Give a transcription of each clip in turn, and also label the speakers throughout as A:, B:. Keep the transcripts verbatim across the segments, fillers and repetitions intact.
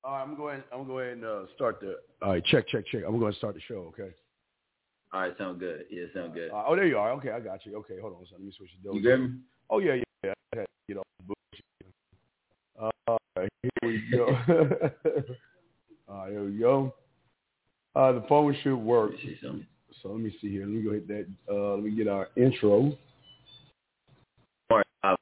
A: All right, I'm going. I'm going to go ahead and uh, start the. All right, check, check, check. I'm going to start the show. Okay.
B: All right, sound good. Yeah, sound good.
A: Uh, oh, there you are. Okay, I got you. Okay, hold on. So let me switch the.
B: You good?
A: Oh yeah, yeah. yeah. I had to get off the bullshit. Uh, here we go. All right, here we go. Uh, the phone should work. So let me see here. Let me go hit that. Uh, let me get our intro.
B: All right.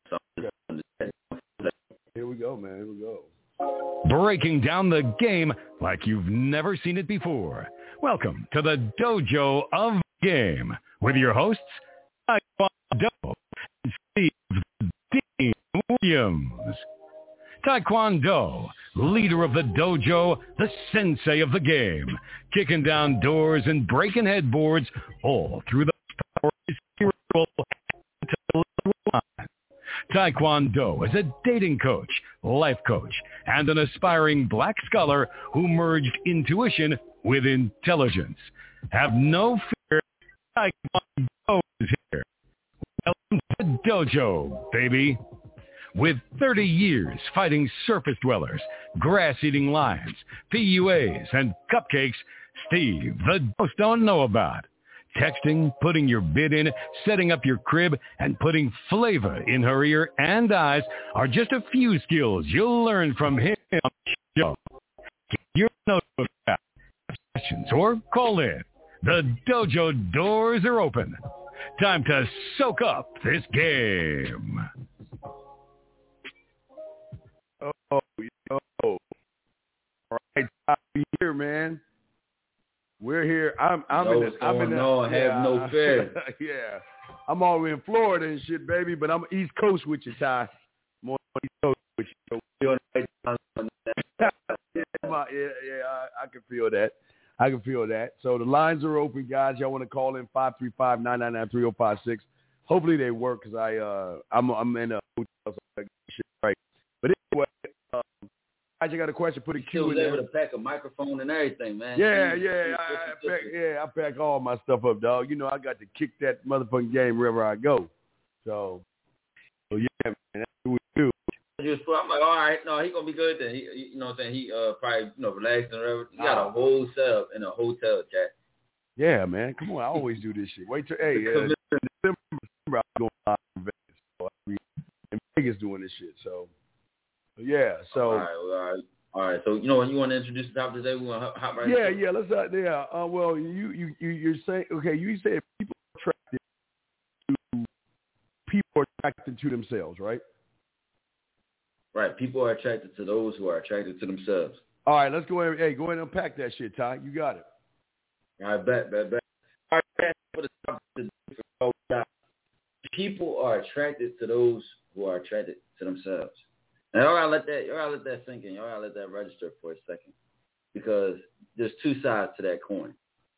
A: Here we go, man. Here we go.
C: Breaking down the game like you've never seen it before. Welcome to the Dojo of Game with your hosts, Taekwondo and Steve Dean Williams. Taekwondo, leader of the dojo, the sensei of the game, kicking down doors and breaking headboards all through the power of spiritual line. Taekwondo is a dating coach, life coach, and an aspiring black scholar who merged intuition with intelligence. Have no fear, Taekwondo is here. Welcome to the dojo, baby. With thirty years fighting surface dwellers, grass-eating lions, P U As, and cupcakes, Steve, the most don't know about. Texting, putting your bid in, setting up your crib, and putting flavor in her ear and eyes are just a few skills you'll learn from him on the show. Get your notifications or call in. The dojo doors are open. Time to soak up this game.
A: Oh, yo. All right, I'm here, man. We're here. I'm I'm
B: no,
A: in the I'm in the
B: no,
A: yeah,
B: have no fear.
A: yeah. I'm all the way in Florida and shit, baby, but I'm East Coast with you, Ty. I'm on East Coast with you. yeah, my, yeah, yeah, I, I can feel that. I can feel that. So the lines are open, guys. Y'all want to call in five three five, nine nine nine, three oh five six. Hopefully they work because I uh I'm I'm in a hotel, so I get shit right. But anyway, um, I just got a question. Put a Q in there.
B: Able to pack a microphone and everything, man.
A: Yeah, yeah, I, I pack, yeah. I pack all my stuff up, dog. You know, I got to kick that motherfucking game wherever I go. So, so yeah, man, that's what we do.
B: I'm like, all right, no, he gonna be good then. He, you know, what I'm saying he uh probably you know relaxed and whatever. He got a whole setup in a hotel, Jack.
A: Yeah, man. Come on, I always do this shit. Wait till hey, uh, December, December I'm going live in Vegas. So I'll be in Vegas doing this shit. So. Yeah, so
B: all right, all right, all right. So you know, when you want to introduce the topic today, we want to hop right.
A: Yeah, yeah. Let's uh, yeah. Uh, well, you you you you're saying okay. You said people are attracted to people are attracted to themselves, right?
B: Right. People are attracted to those who are attracted to themselves.
A: All right, let's go ahead. Hey, go ahead and unpack that shit, Ty. You got it.
B: I bet, bet, bet. All right, for the topic, people are attracted to those who are attracted to themselves. And y'all gotta let that, y'all gotta let that sink in. Y'all gotta let that register for a second, because there's two sides to that coin.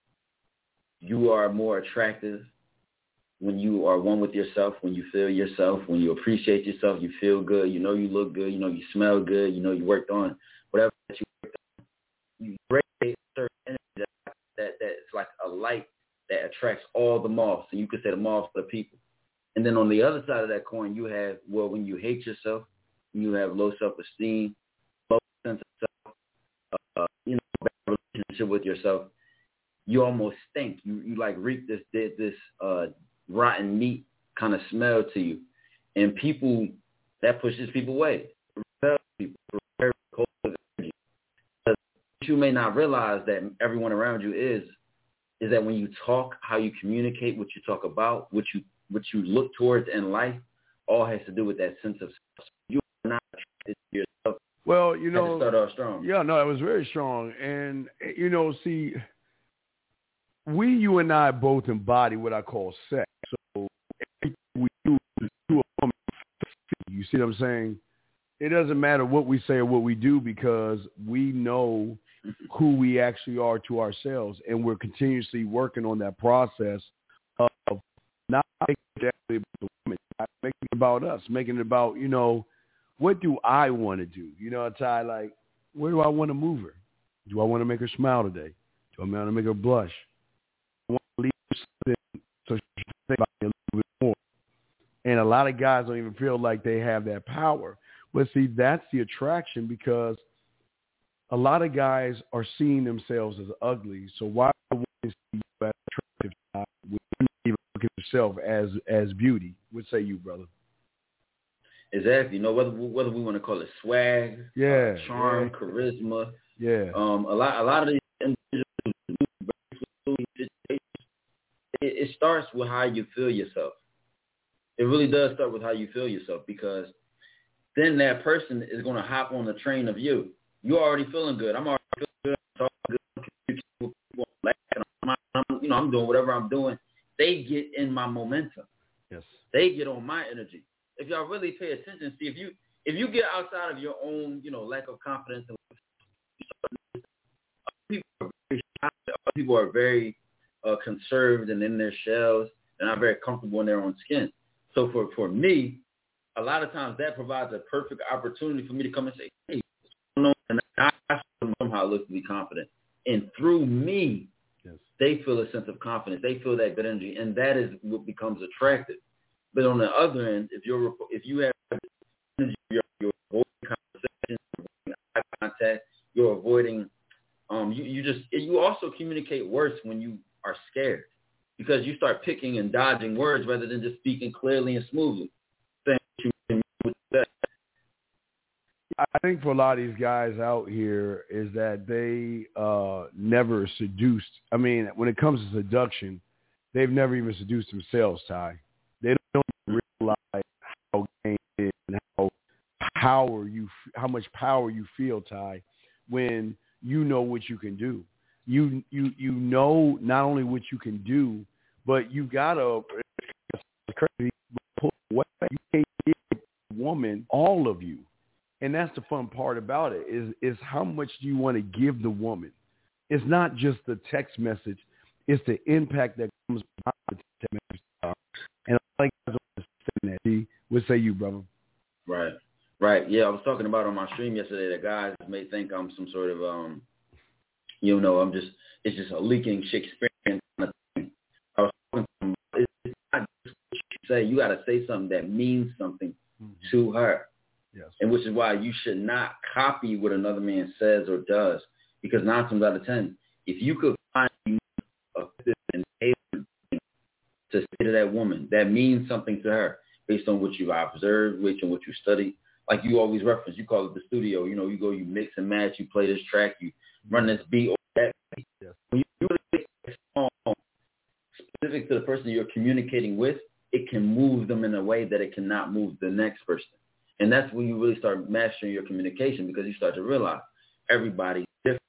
B: You are more attractive when you are one with yourself, when you feel yourself, when you appreciate yourself, you feel good, you know you look good, you know you smell good, you know you worked on whatever that you worked on. You radiate certain energy that, that that's like a light that attracts all the moths, and you could say the moths for the people. And then on the other side of that coin, you have, well, when you hate yourself, you have low self-esteem, low sense of self, uh, you know, bad relationship with yourself, you almost stink. You you like reek this this uh, rotten meat kind of smell to you, and people that pushes people away. People very cold energy. What you may not realize that everyone around you is is that when you talk, how you communicate, what you talk about, what you what you look towards in life, all has to do with that sense of self. You are not attracted to yourself.
A: Well, you know,
B: start off strong.
A: Yeah, no, it was very strong, and you know, see, we, you and I both embody what I call sex. So everything we do is to a woman. You see what I'm saying? It doesn't matter what we say or what we do, because we know who we actually are to ourselves, and we're continuously working on that process of not making it about the women, not making it about us, making it about, you know, what do I want to do? You know, Ty, like, where do I want to move her? Do I want to make her smile today? Do I want to make her blush? I want to leave her something so she can think about me a little bit more. And a lot of guys don't even feel like they have that power. But see, that's the attraction, because a lot of guys are seeing themselves as ugly. So why would you see you as attractive Ty, when you even look at yourself as as beauty? What say you, brother?
B: Exactly. You know, whether whether we want to call it swag,
A: yeah,
B: uh, charm,
A: yeah.
B: charisma.
A: Yeah.
B: Um, a lot a lot of these individuals, it, it starts with how you feel yourself. It really does start with how you feel yourself, because then that person is going to hop on the train of you. You're already feeling good. I'm already feeling good. I'm talking good. People laughing. I'm, you know, I'm doing whatever I'm doing. They get in my momentum.
A: Yes.
B: They get on my energy. If y'all really pay attention, see if you if you get outside of your own, you know, lack of confidence, and people are very shy, people are very uh, conserved and in their shells. They're not very comfortable in their own skin. So for, for me, a lot of times that provides a perfect opportunity for me to come and say, hey, and I show them how it looks to be confident. And through me, yes, they feel a sense of confidence. They feel that good energy, and that is what becomes attractive. But on the other end, if you're if you have energy, you're, you're avoiding conversation, you're avoiding eye contact, you're avoiding, um, you, you just you also communicate worse when you are scared, because you start picking and dodging words rather than just speaking clearly and smoothly.
A: I think for a lot of these guys out here is that they uh, never seduced. I mean, when it comes to seduction, they've never even seduced themselves, Ty. They don't realize how game is and how power you, how much power you feel, Ty, when you know what you can do. You you you know not only what you can do, but you gotta crazy pull away. You can't give a woman all of you. And that's the fun part about it, is is how much do you want to give the woman. It's not just the text message. It's the impact that comes behind the text message. And I like to understand that. What say you, brother?
B: Right. Right. Yeah, I was talking about on my stream yesterday that guys may think I'm some sort of, um, you know, I'm just, it's just a leaking Shakespearean kind of thing. I was talking to them, it's not just what you say. You got to say something that means something mm-hmm. to her.
A: Yes.
B: And which is why you should not copy what another man says or does, because nine times out of ten, if you could find a and to say to that woman that means something to her based on what you've observed, based on what you study, like you always reference, you call it the studio. You know, you go, you mix and match, you play this track, you run this beat or that beat. Yes. When you really make a song specific to the person you're communicating with, it can move them in a way that it cannot move the next person. And that's when you really start mastering your communication, because you start to realize everybody's different.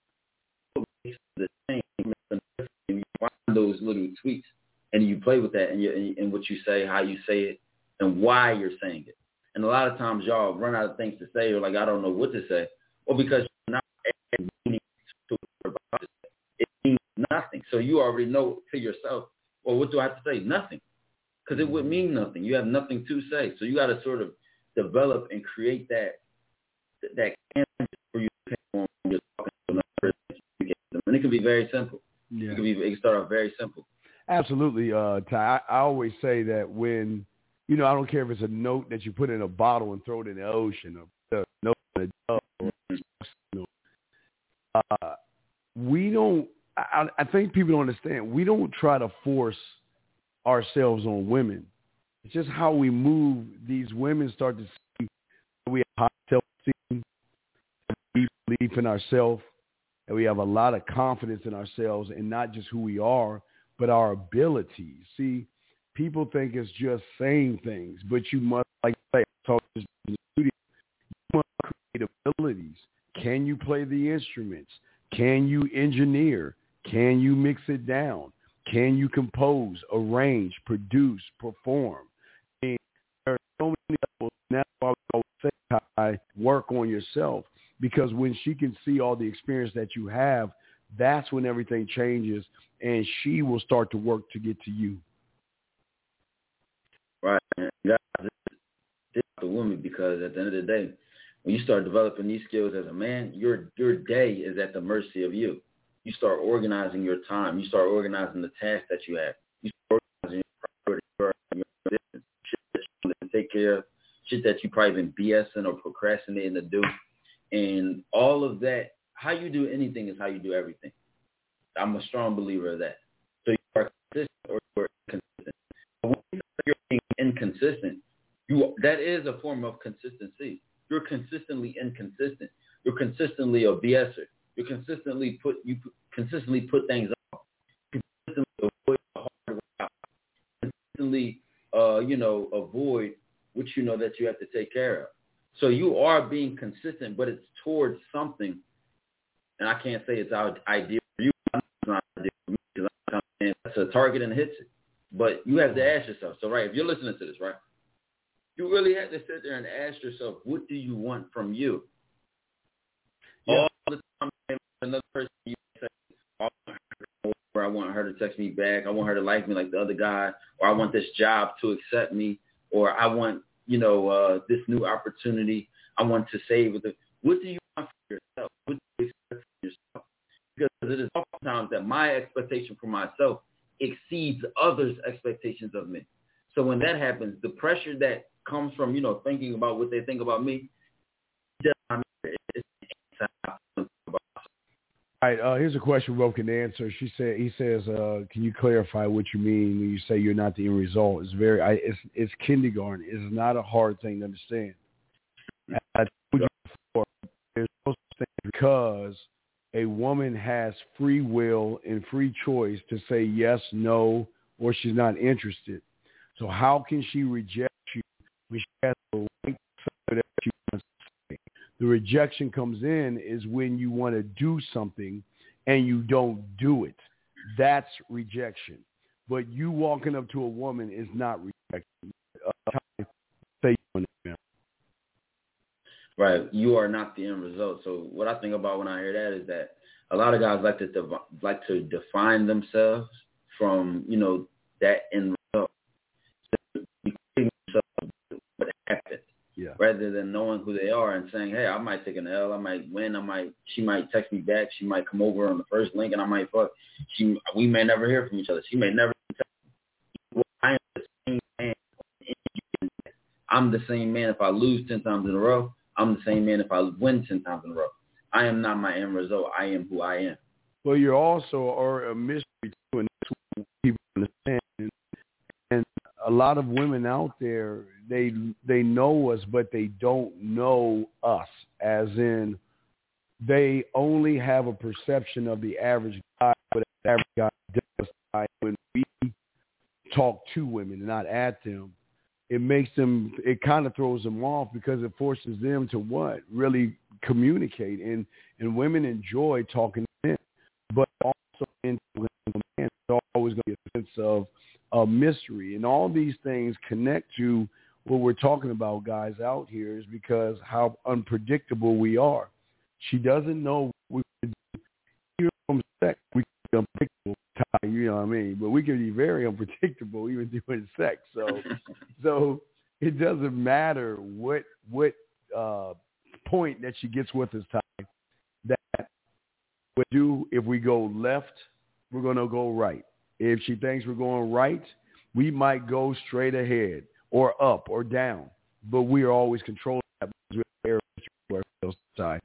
B: The same, you find those little tweaks, and you play with that, and, you, and what you say, how you say it, and why you're saying it. And a lot of times y'all run out of things to say, or like, I don't know what to say, or because you're not adding meaning to it. It means nothing. So you already know to yourself, well, what do I have to say? Nothing. Because it would mean nothing. You have nothing to say. So you got to sort of develop and create that that canvas for you when you're talking to another person. And it can be very simple. Yeah. It can be it can start off very simple.
A: Absolutely, uh, Ty. I, I always say that when, you know, I don't care if it's a note that you put in a bottle and throw it in the ocean, or a note in a jug, or, you know, uh, we don't, I, I think people don't understand, we don't try to force ourselves on women. It's just how we move. These women start to see that we have high self-esteem, deep belief in ourselves, and we have a lot of confidence in ourselves, and not just who we are, but our abilities. See, people think it's just saying things, but you must, like I talk in the studio, you must create abilities. Can you play the instruments? Can you engineer? Can you mix it down? Can you compose, arrange, produce, perform? And there are so many levels. And that's why I always say, I work on yourself, because when she can see all the experience that you have, that's when everything changes, and she will start to work to get to you.
B: Right. That's the woman, because at the end of the day, when you start developing these skills as a man, your your day is at the mercy of you. You start organizing your time. You start organizing the tasks that you have. You start organizing your priorities, your shit that you want to take care of, shit that you probably been BSing or procrastinating to do. And all of that, how you do anything is how you do everything. I'm a strong believer of that. So you are consistent or you're inconsistent. But when you're being inconsistent, you that is a form of consistency. You're consistently inconsistent. You're consistently a BSer. You consistently put you consistently put things off. Consistently avoid the hard way out. Consistently, uh, you know, avoid what you know that you have to take care of. So you are being consistent, but it's towards something. And I can't say it's our ideal for you. It's not ideal for me because I'm saying that's a target and hits it. But you have to ask yourself. So, right, if you're listening to this, right, you really have to sit there and ask yourself, what do you want from you? Yeah. All the time, another person you say, oh, I want her to text me back. I want her to like me like the other guy, or I want this job to accept me, or I want, you know, uh, this new opportunity. I want to save with it. What do you want for yourself? What do you expect from yourself? Because it is oftentimes that my expectation for myself exceeds others' expectations of me. So when that happens, the pressure that comes from, you know, thinking about what they think about me, just, I mean, it's
A: all right, uh, here's a question Ro can answer. She said, he says, uh, can you clarify what you mean when you say you're not the end result? It's very, I, it's, it's kindergarten. It's not a hard thing to understand. I told you before, there's no such thing because a woman has free will and free choice to say yes, no, or she's not interested. So how can she reject you when she has the right to say that she wants to say? The rejection comes in is when you want to do something and you don't do it. That's rejection. But you walking up to a woman is not rejection. Uh, say you
B: Right. You are not the end result. So what I think about when I hear that is that a lot of guys like to dev- like to define themselves from, you know, that end result. So what happened.
A: Yeah.
B: Rather than knowing who they are and saying, hey, I might take an L, I might win, I might, she might text me back, she might come over on the first link, and I might fuck. She, we may never hear from each other. She may never text me. I am the same man. I'm the same man if I lose ten times in a row. I'm the same man if I win ten times in a row. I am not my end result. I am who I am.
A: Well, you also are a mystery too, and that's what people understand. And, and a lot of women out there, they they know us, but they don't know us. As in, they only have a perception of the average guy, but the average guy does. When we talk to women, not at them, it makes them, it kind of throws them off because it forces them to what? Really communicate. And, and women enjoy talking to men, but also in men, there's always going to be a sense of uh, mystery. And all these things connect to what we're talking about, guys, out here, is because how unpredictable we are. She doesn't know what we can do from sex. We can be unpredictable, you know what I mean? But we can be very unpredictable even doing sex. So so it doesn't matter what what uh, point that she gets with us, Ty, that we do. If we go left, we're going to go right. If she thinks we're going right, we might go straight ahead or up or down. But we are always controlling that because we're ourselves, Ty.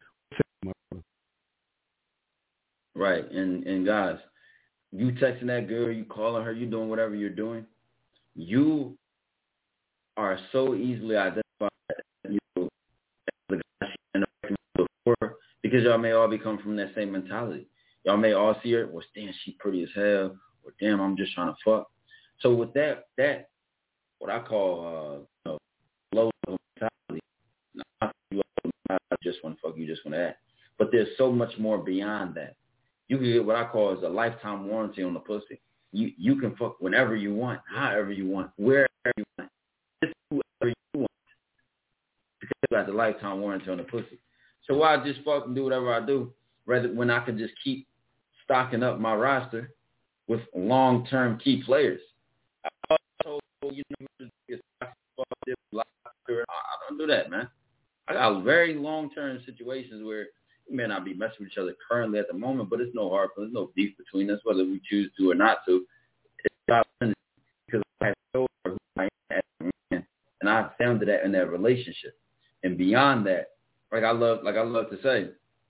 B: Right. And, and guys, you texting that girl, you calling her, you doing whatever you're doing, you are so easily identified you know, as the guy she interacted before because y'all may all be coming from that same mentality. Y'all may all see her, well, damn, she pretty as hell, or damn, I'm just trying to fuck. So with that, that what I call uh, you know, low level mentality, not I just want to fuck, you just want to act. But there's so much more beyond that. You can get what I call is a lifetime warranty on the pussy. You you can fuck whenever you want, however you want, wherever you want, just whoever you want. Because you got the lifetime warranty on the pussy. So why just fuck and do whatever I do, rather when I can just keep stocking up my roster with long-term key players. I told you, I don't do that, man. I got very long-term situations where we may not be messing with each other currently at the moment, but it's no hard, there's no beef between us, whether we choose to or not to. It's about because I have told her who I am as a man, and I found that in that relationship. And beyond that, like I love, like I love to say,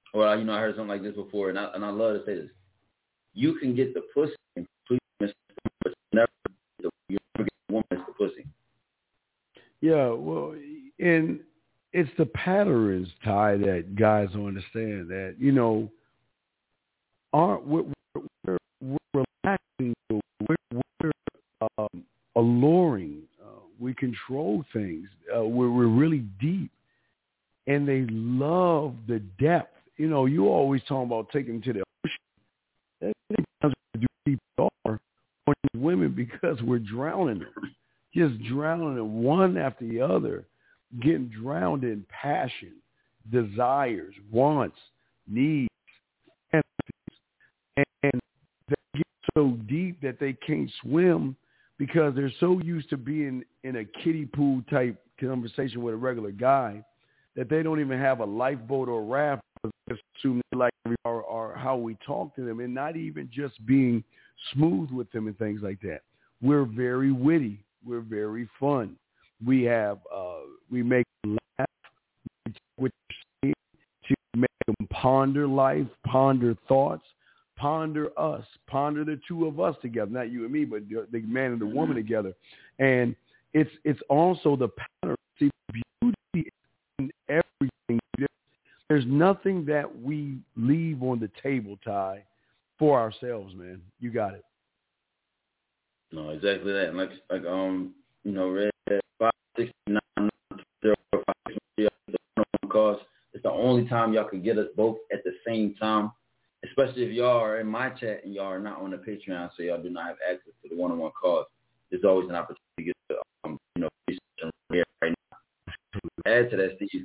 B: Well, you know, I heard something like this before, and I and I love to say this: you can get the pussy and completely miss the pussy. Never, you never get the woman miss the pussy.
A: Yeah, well, and it's the patterns, Ty, that guys don't understand. That you know, aren't we're, we're, we're relaxing, we're, we're um, alluring, uh, we control things, uh, we're, we're really deep, and they love the depth. You know, you always talk about taking them to the ocean. That's do people are on these women because we're drowning them, just drowning them one after the other, getting drowned in passion, desires, wants, needs, and they get so deep that they can't swim because they're so used to being in a kiddie pool type conversation with a regular guy that they don't even have a lifeboat or raft. Just assume like or, or how we talk to them, and not even just being smooth with them and things like that. We're very witty. We're very fun. We have uh, we make them laugh, which to make them ponder life, ponder thoughts, ponder us, ponder the two of us together, not you and me, but the, the man and the woman together. And it's it's also the pattern. See, beauty in everything. There's nothing that we leave on the table, Ty, for ourselves, man. You got it.
B: No, exactly that. And like, like um, you know, Red five six nine zero five six zero calls. It's the only time y'all can get us both at the same time. Especially if y'all are in my chat and y'all are not on the Patreon, so y'all do not have access to the one-on-one calls. There's always an opportunity to get to, um, you know, here right now. Add to that, Steve.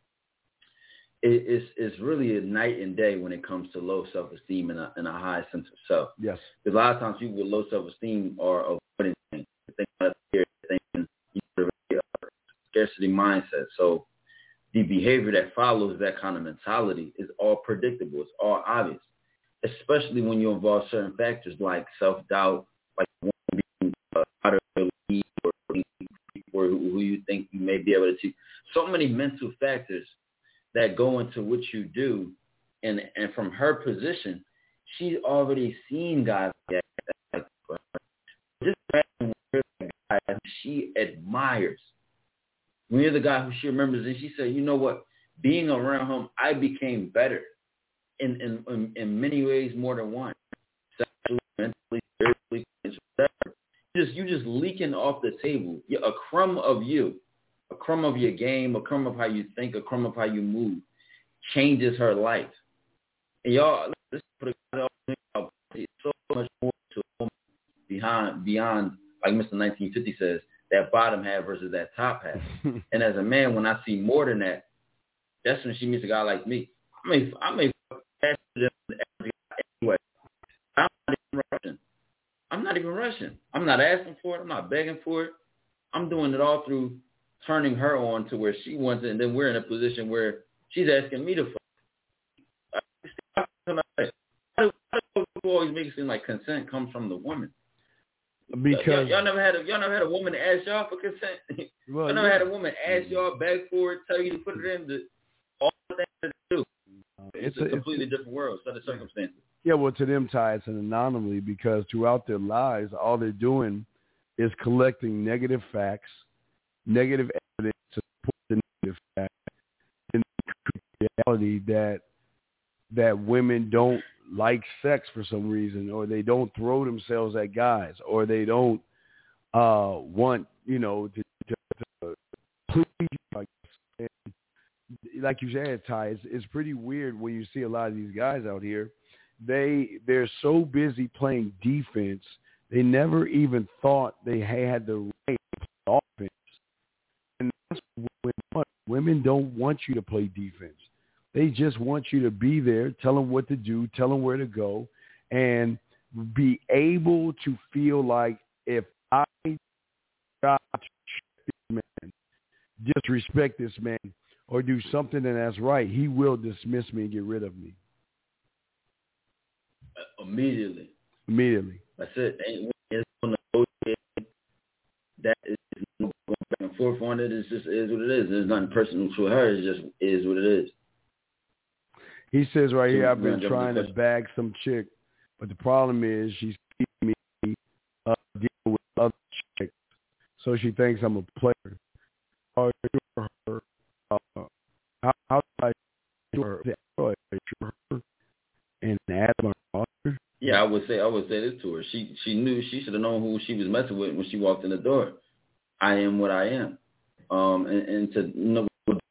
B: It, it's it's really a night and day when it comes to low self-esteem and a, and a high sense of self.
A: Yes.
B: Because a lot of times people with low self-esteem are avoiding things. They think about fear, thinking, you know, the scarcity mindset. So the behavior that follows that kind of mentality is all predictable. It's all obvious, especially when you involve certain factors like self-doubt, like being uh, out of the league or or who you think you may be able to teach. So many mental factors that go into what you do. And and from her position, she's already seen guys like that. Just imagine the guy who she admires. When you're the guy who she remembers, and she said, you know what, being around him, I became better in in, in, in many ways, more than one. Sexually, mentally, spiritually, whatever. Just, you just leaking off the table. A crumb of you, a crumb of your game, a crumb of how you think, a crumb of how you move, changes her life. And y'all, this for the so much more to a woman behind, beyond, like Mister nineteen fifty says, that bottom half versus that top half. And as a man, when I see more than that, that's when she meets a guy like me. I may, I may faster than every guy anyway. I'm not even rushing. I'm not even rushing. I'm not asking for it. I'm not begging for it. I'm doing it all through turning her on to where she wants it, and then we're in a position where she's asking me to fuck. Why do people always make it seem like consent comes from the woman?
A: Because
B: y'all, y'all never had a y'all never had a woman ask y'all for consent.
A: Well,
B: y'all never
A: yeah.
B: had a woman ask y'all, beg for it, tell you to put it in, the, all the things that they do. It's, it's a, a completely it's, different world, set of circumstances.
A: Yeah, well, to them, Ty, it's an anomaly because throughout their lives, all they're doing is collecting negative facts, negative evidence to support the negative facts, and the reality that that women don't like sex for some reason, or they don't throw themselves at guys, or they don't uh, want, you know, to, to, to please. Like, like you said, Ty, it's, it's pretty weird when you see a lot of these guys out here. They they're so busy playing defense, they never even thought they had the right to play offense. And that's when women don't want you to play defense. They just want you to be there, tell them what to do, tell them where to go, and be able to feel like if I got this man, disrespect this man, or do something that's right, he will dismiss me and get rid of me.
B: Immediately.
A: Immediately.
B: That's it. It's that is no going back and forth on it. It just is what it is. There's nothing personal to her. It just is what it is.
A: He says right here, I've been
B: Yeah,
A: trying to bag some chick, but the problem is she's keeping me uh, deal with other chicks, so she thinks I'm a player. How assure her? Uh, how, how do I assure her? How do I assure her and add my roster?
B: Yeah, I would say I would say this to her. She she knew she should have known who she was messing with when she walked in the door. I am what I am, um, and, and to know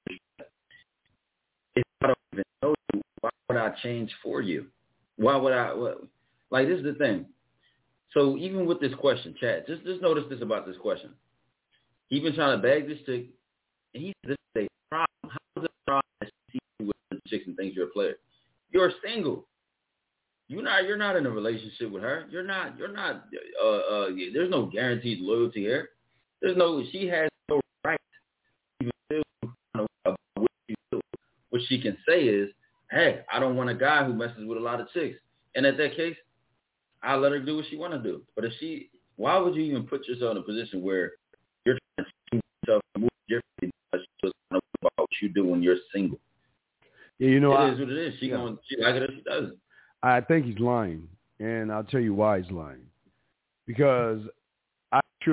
B: if I don't even know you, why would I change for you? Why would I? What, like this is the thing. So even with this question, chat, just just notice this about this question. He been trying to bag this chick, and he said this is a problem. How is it a problem that she sees you with the chicks and thinks you're a player? You're single. You're not. You're not in a relationship with her. You're not. You're not. Uh, uh, there's no guaranteed loyalty here. There's no. She has no right to even feel about what you do. What she can say is, "Hey, I don't want a guy who messes with a lot of chicks." And at that case, I'll let her do what she want to do. But if she, why would you even put yourself in a position where you're trying to change yourself and move differently because she doesn't know about what you do when you're single?
A: Yeah, you know,
B: it
A: I,
B: is what it is. She
A: yeah.
B: going she like it or she doesn't.
A: I think he's lying, and I'll tell you why he's lying. Because I'm sure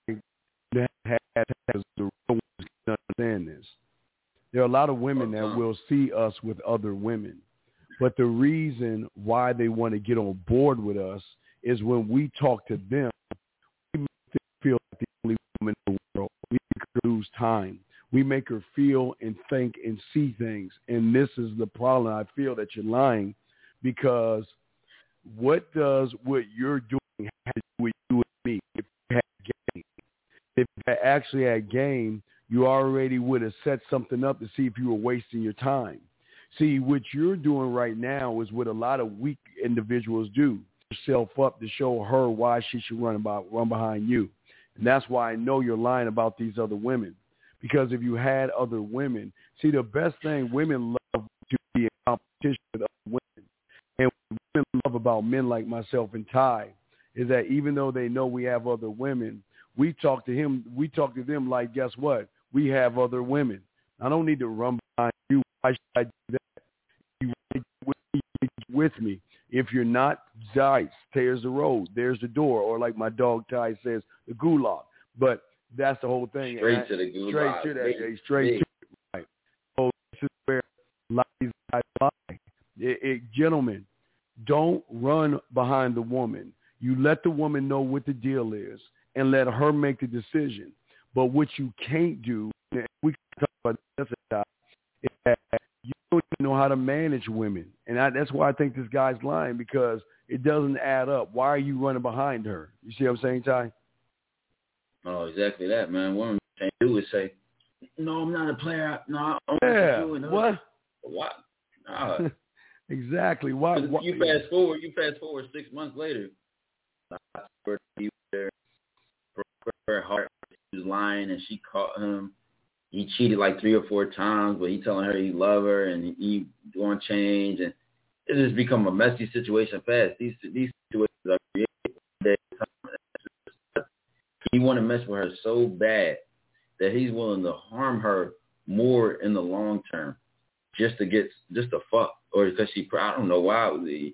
A: that has the real ones can understand this. There are a lot of women that will see us with other women, but the reason why they want to get on board with us is when we talk to them, we make them feel like the only woman in the world. We make her lose time. We make her feel and think and see things, and this is the problem. I feel that you're lying. Because what does what you're doing have to do with you and me? If you had game, if you actually had game, you already would have set something up to see if you were wasting your time. See, what you're doing right now is what a lot of weak individuals do. Yourself up to show her why she should run about run behind you. And that's why I know you're lying about these other women. Because if you had other women, see, the best thing women love to be in competition with other women. And what women love about men like myself and Ty is that even though they know we have other women, we talk to him. We talk to them like, guess what? We have other women. I don't need to run behind you. Why should I do that? You with me. If you're not, Dice, there's the road. There's the door. Or like my dog Ty says, the gulag. But that's the whole thing.
B: Straight to the gulag.
A: Straight to that. Big, straight big. to it. Right. So this is where lies lie. It, it, gentlemen, don't run behind the woman. You let the woman know what the deal is and let her make the decision. But what you can't do, and we can talk about this, is that you don't even know how to manage women. And I, that's why I think this guy's lying, because it doesn't add up. Why are you running behind her? You see what I'm saying, Ty?
B: Oh, exactly that, man. What I'm saying do is say, no, I'm not a player. No, I don't
A: yeah.
B: want to
A: What?
B: What? Nah.
A: Exactly. Why, why?
B: You fast forward. You fast forward six months later. He there, her heart was lying, and she caught him. He cheated like three or four times, but he telling her he love her and he going to change, and it just become a messy situation fast. These these situations are created. He want to mess with her so bad that he's willing to harm her more in the long term, just to get just to fuck, or because she, I don't know why. The,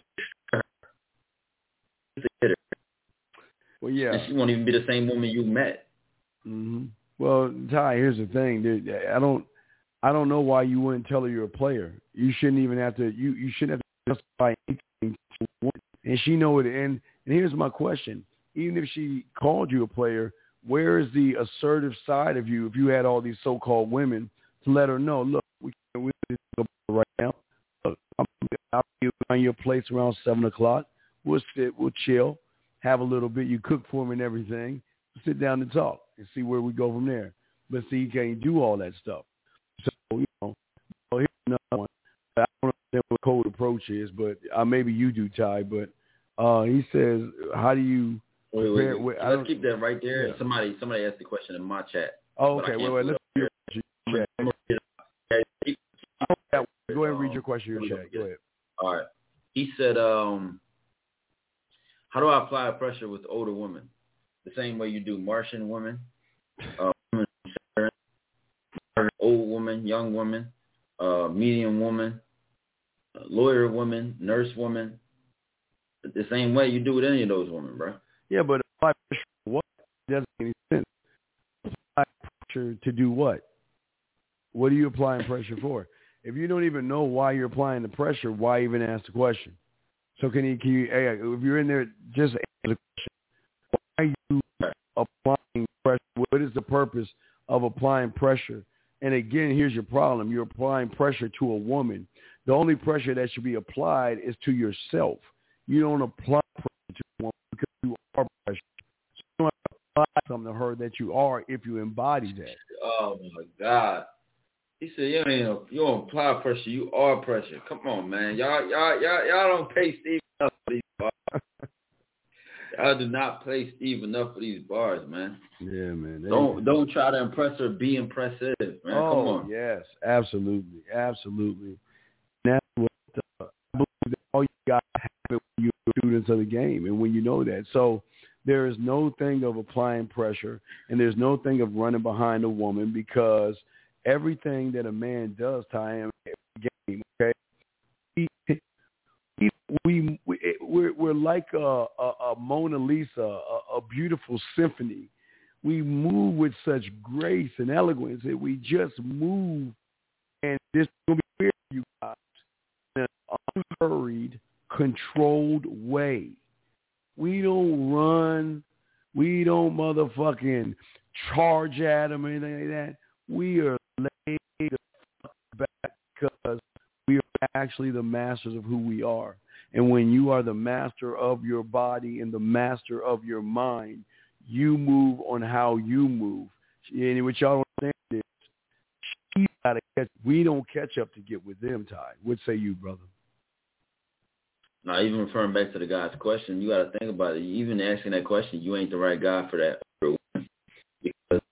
A: well, yeah,
B: and she won't even be the same woman you met.
A: Mm-hmm. Well, Ty, here's the thing. Dude, I don't, I don't know why you wouldn't tell her you're a player. You shouldn't even have to. You, you shouldn't have to justify anything. And she know it. And and here's my question: even if she called you a player, where is the assertive side of you? If you had all these so-called women, to let her know, look, we can't we go right now. Look, I'll be on your place around seven o'clock. We'll sit, we'll chill, have a little bit. You cook for me and everything. Sit down and talk and see where we go from there. But see, you can't do all that stuff. So, you know, well, here's another one. I don't know what cold approach is, but uh, maybe you do, Ty. But uh, he says, how do you
B: wait,
A: compare?
B: wait, wait.
A: Let's
B: Let's keep that right there.
A: Yeah.
B: Somebody somebody asked the question in my chat.
A: Oh, okay. Wait, wait. Let's read your chat. Go ahead and read your question in your chat. Go ahead.
B: All right. He said, um, how do I apply pressure with older women? The same way you do Martian women, uh, old woman, young woman, uh, medium woman, lawyer woman, nurse woman, the same way you do with any of those women, bro.
A: Yeah, but apply pressure for what? It doesn't make any sense. Apply pressure to do what? What are you applying pressure for? If you don't even know why you're applying the pressure, why even ask the question? So can you, can you hey, if you're in there, just answer the question. Why are you applying pressure? What is the purpose of applying pressure? And again, here's your problem. You're applying pressure to a woman. The only pressure that should be applied is to yourself. You don't apply pressure to a woman because you are pressure. So you don't have to apply something to her that you are if you embody that.
B: Oh, my God. He said, you don't, you don't apply pressure. You are pressure. Come on, man. Y'all, y'all, y'all, y'all don't pay Steve enough for these bars. Y'all do not pay Steve enough for these bars, man.
A: Yeah, man. They,
B: don't don't try to impress her. Be impressive, man.
A: Oh,
B: Come on.
A: Yes, absolutely, absolutely. And that's what uh, I believe that all you got to have it when you're students of the game, and when you know that. So there is no thing of applying pressure, and there's no thing of running behind a woman, because everything that a man does to him game, okay, we, we, we we're, we're like a, a, a Mona Lisa, a, a beautiful symphony. We move with such grace and eloquence that we just move, and this will be clear for you guys, in an unhurried, controlled way. We don't run. We don't motherfucking charge at them or anything like that. We are laid the fuck back because we are actually the masters of who we are. And when you are the master of your body and the master of your mind, you move on how you move. And what y'all don't understand is she gotta catch. We don't catch up to get with them, Ty. What say you, brother?
B: Now, even referring back to the guy's question, you got to think about it. Even asking that question, you ain't the right guy for that. Because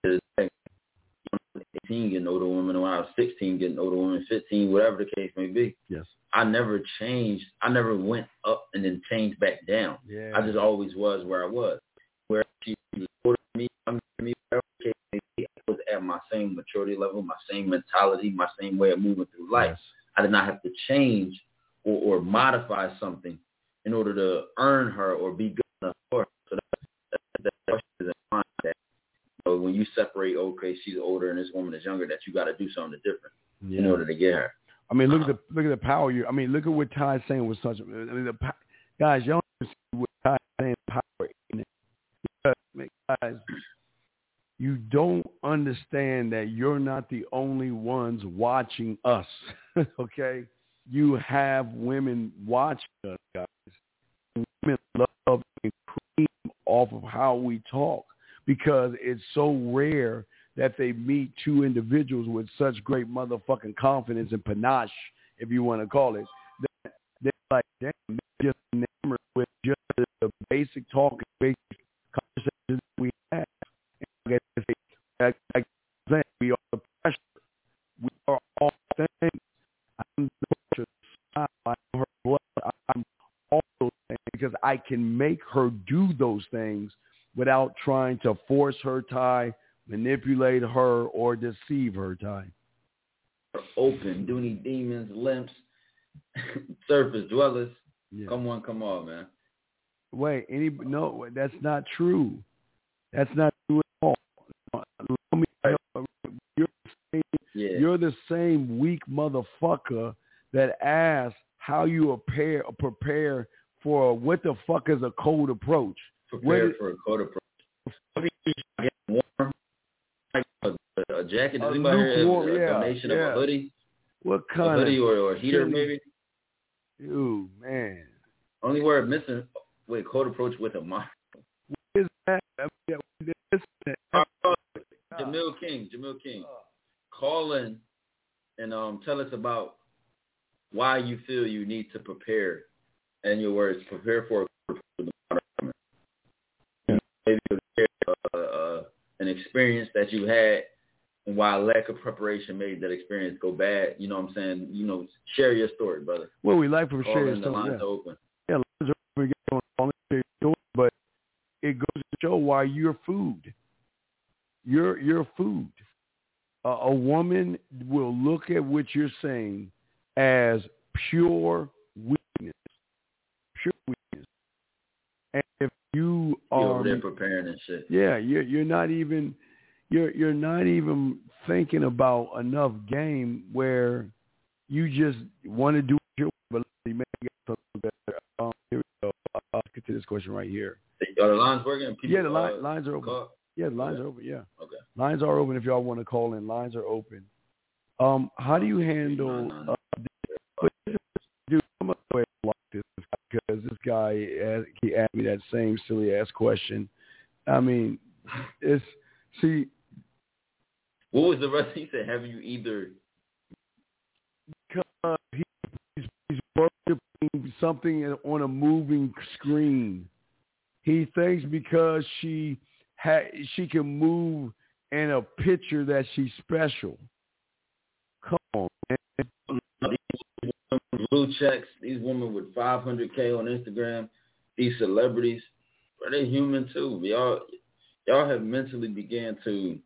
B: eighteen getting older women, when I was sixteen getting older women, fifteen, whatever the case may be.
A: Yes.
B: I never changed. I never went up and then changed back down.
A: Yeah.
B: I just always was where I was. Where she was older than me, younger than me, whatever the case may be, I was at my same maturity level, my same mentality, my same way of moving through life.
A: Yes.
B: I did not have to change or, or modify something in order to earn her or be good enough for her. So that's, that's, that question is in mind that, you know, when you separate, okay, she's older and this woman is younger, that you got to do something different yeah. in order to get her.
A: I mean, look at the look at the power. You, I mean, look at what Ty's saying was such. I mean, the guys, y'all see what Ty's saying. Power in it. Because, guys, you don't understand that you're not the only ones watching us. Okay, you have women watching us, guys. Women love and cream off of how we talk because it's so rare that they meet two individuals with such great motherfucking confidence and panache, if you want to call it. That they're like, damn, they're just enamored with just the basic talk, basic conversations we have. And like I said, we are the pressure. We are all things. I'm the pressure. I'm her blood. I'm all those things because I can make her do those things without trying to force her, Ty, manipulate her, or deceive her, Ty.
B: Open, dooney demons, limps, surface dwellers.
A: Yeah. Come
B: on, come on, man.
A: Wait, any no, that's not true. That's not true at all. Let me tell you, you're, the same, yeah. you're the same weak motherfucker that asks how you prepare prepare for what the fuck is a cold approach.
B: Prepare for a cold approach. Get warm. A jacket. Does anybody have a
A: yeah,
B: donation
A: yeah.
B: of a hoodie?
A: What kind
B: a hoodie
A: of
B: or, or heater, maybe?
A: Ew, man.
B: Only word missing. Wait, cold approach with a mic.
A: What is that? I mean,
B: uh, Jamil King, Jamil King, call in and um tell us about why you feel you need to prepare. And your words, prepare for a maybe uh, uh, an experience that you had. And why lack of preparation made that experience go bad, you know what I'm saying? You know, share your story, brother.
A: Well, we like to share your
B: story.
A: The lines
B: yeah. open.
A: Yeah, lines are open, but it goes to show why you're food. You're you're food. Uh, a woman will look at what you're saying as pure weakness. Pure weakness. And if you
B: You're
A: are
B: over there preparing and shit.
A: Yeah, you're you're not even you're you're not even thinking about enough game where you just want to do your but you may get something better. Um, here we go. I'll get to this question right here.
B: Are the lines working? People,
A: Yeah, the line,
B: uh,
A: lines are open.
B: call?
A: Yeah, the lines
B: Okay.
A: are open. Yeah.
B: Okay.
A: Lines are open if y'all want to call in. Lines are open. Um, how do you handle? Uh, dude, I'm gonna go ahead and block this because this guy asked, he asked me that same silly ass question. I mean, it's see.
B: What was the rest? He said, "Have you either?"
A: Because he, he's, he's worshiping something on a moving screen. He thinks because she ha- she can move in a picture that she's special. Come on, man.
B: These blue checks, these women with five hundred K on Instagram, these celebrities, are they human too? Y'all, y'all have mentally began to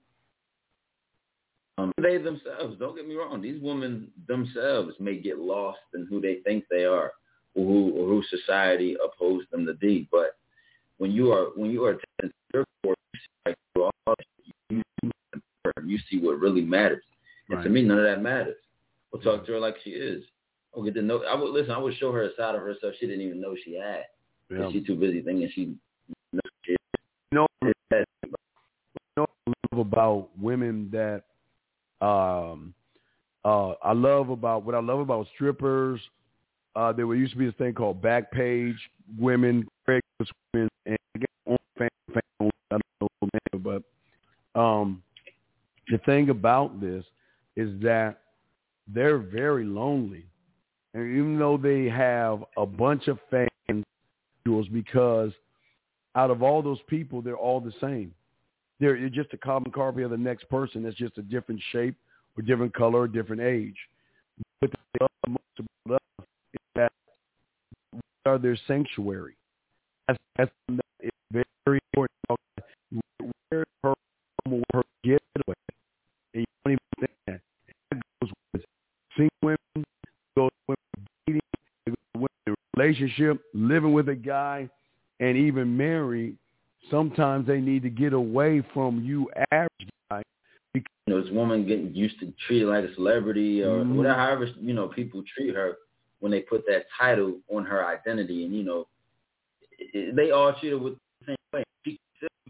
B: um, they themselves. Don't get me wrong; these women themselves may get lost in who they think they are, or who, or who society upholds them to be. But when you are when you are attending your court, you see, like, you, you see what really matters. And
A: Right.
B: to me, none of that matters. We'll talk to her like she is. I'll get to know. I would listen. I would show her a side of herself she didn't even know she had.
A: Yeah.
B: She's too busy thinking she knows she is.
A: You know, you know what I love about women that um, uh, I love about what I love about strippers. Uh, there used to be this thing called Backpage women, Craigslist women, and I don't know, but um, the thing about this is that they're very lonely. And even though they have a bunch of fans, because out of all those people, they're all the same. They're just a carbon copy of the next person. That's just a different shape or different color or different age. But the other most about us is that we are their sanctuary. That's, that's it's very important. Where her, her getaway. And you don't even think that. That goes with single women, goes with dating, with a relationship, living with a guy, and even married. Sometimes they need to get away from you, average guy.
B: You know, this woman getting used to treated like a celebrity or
A: Mm-hmm.
B: whatever, however, you know, people treat her when they put that title on her identity. And, you know, it, they all treat her with the same way. She,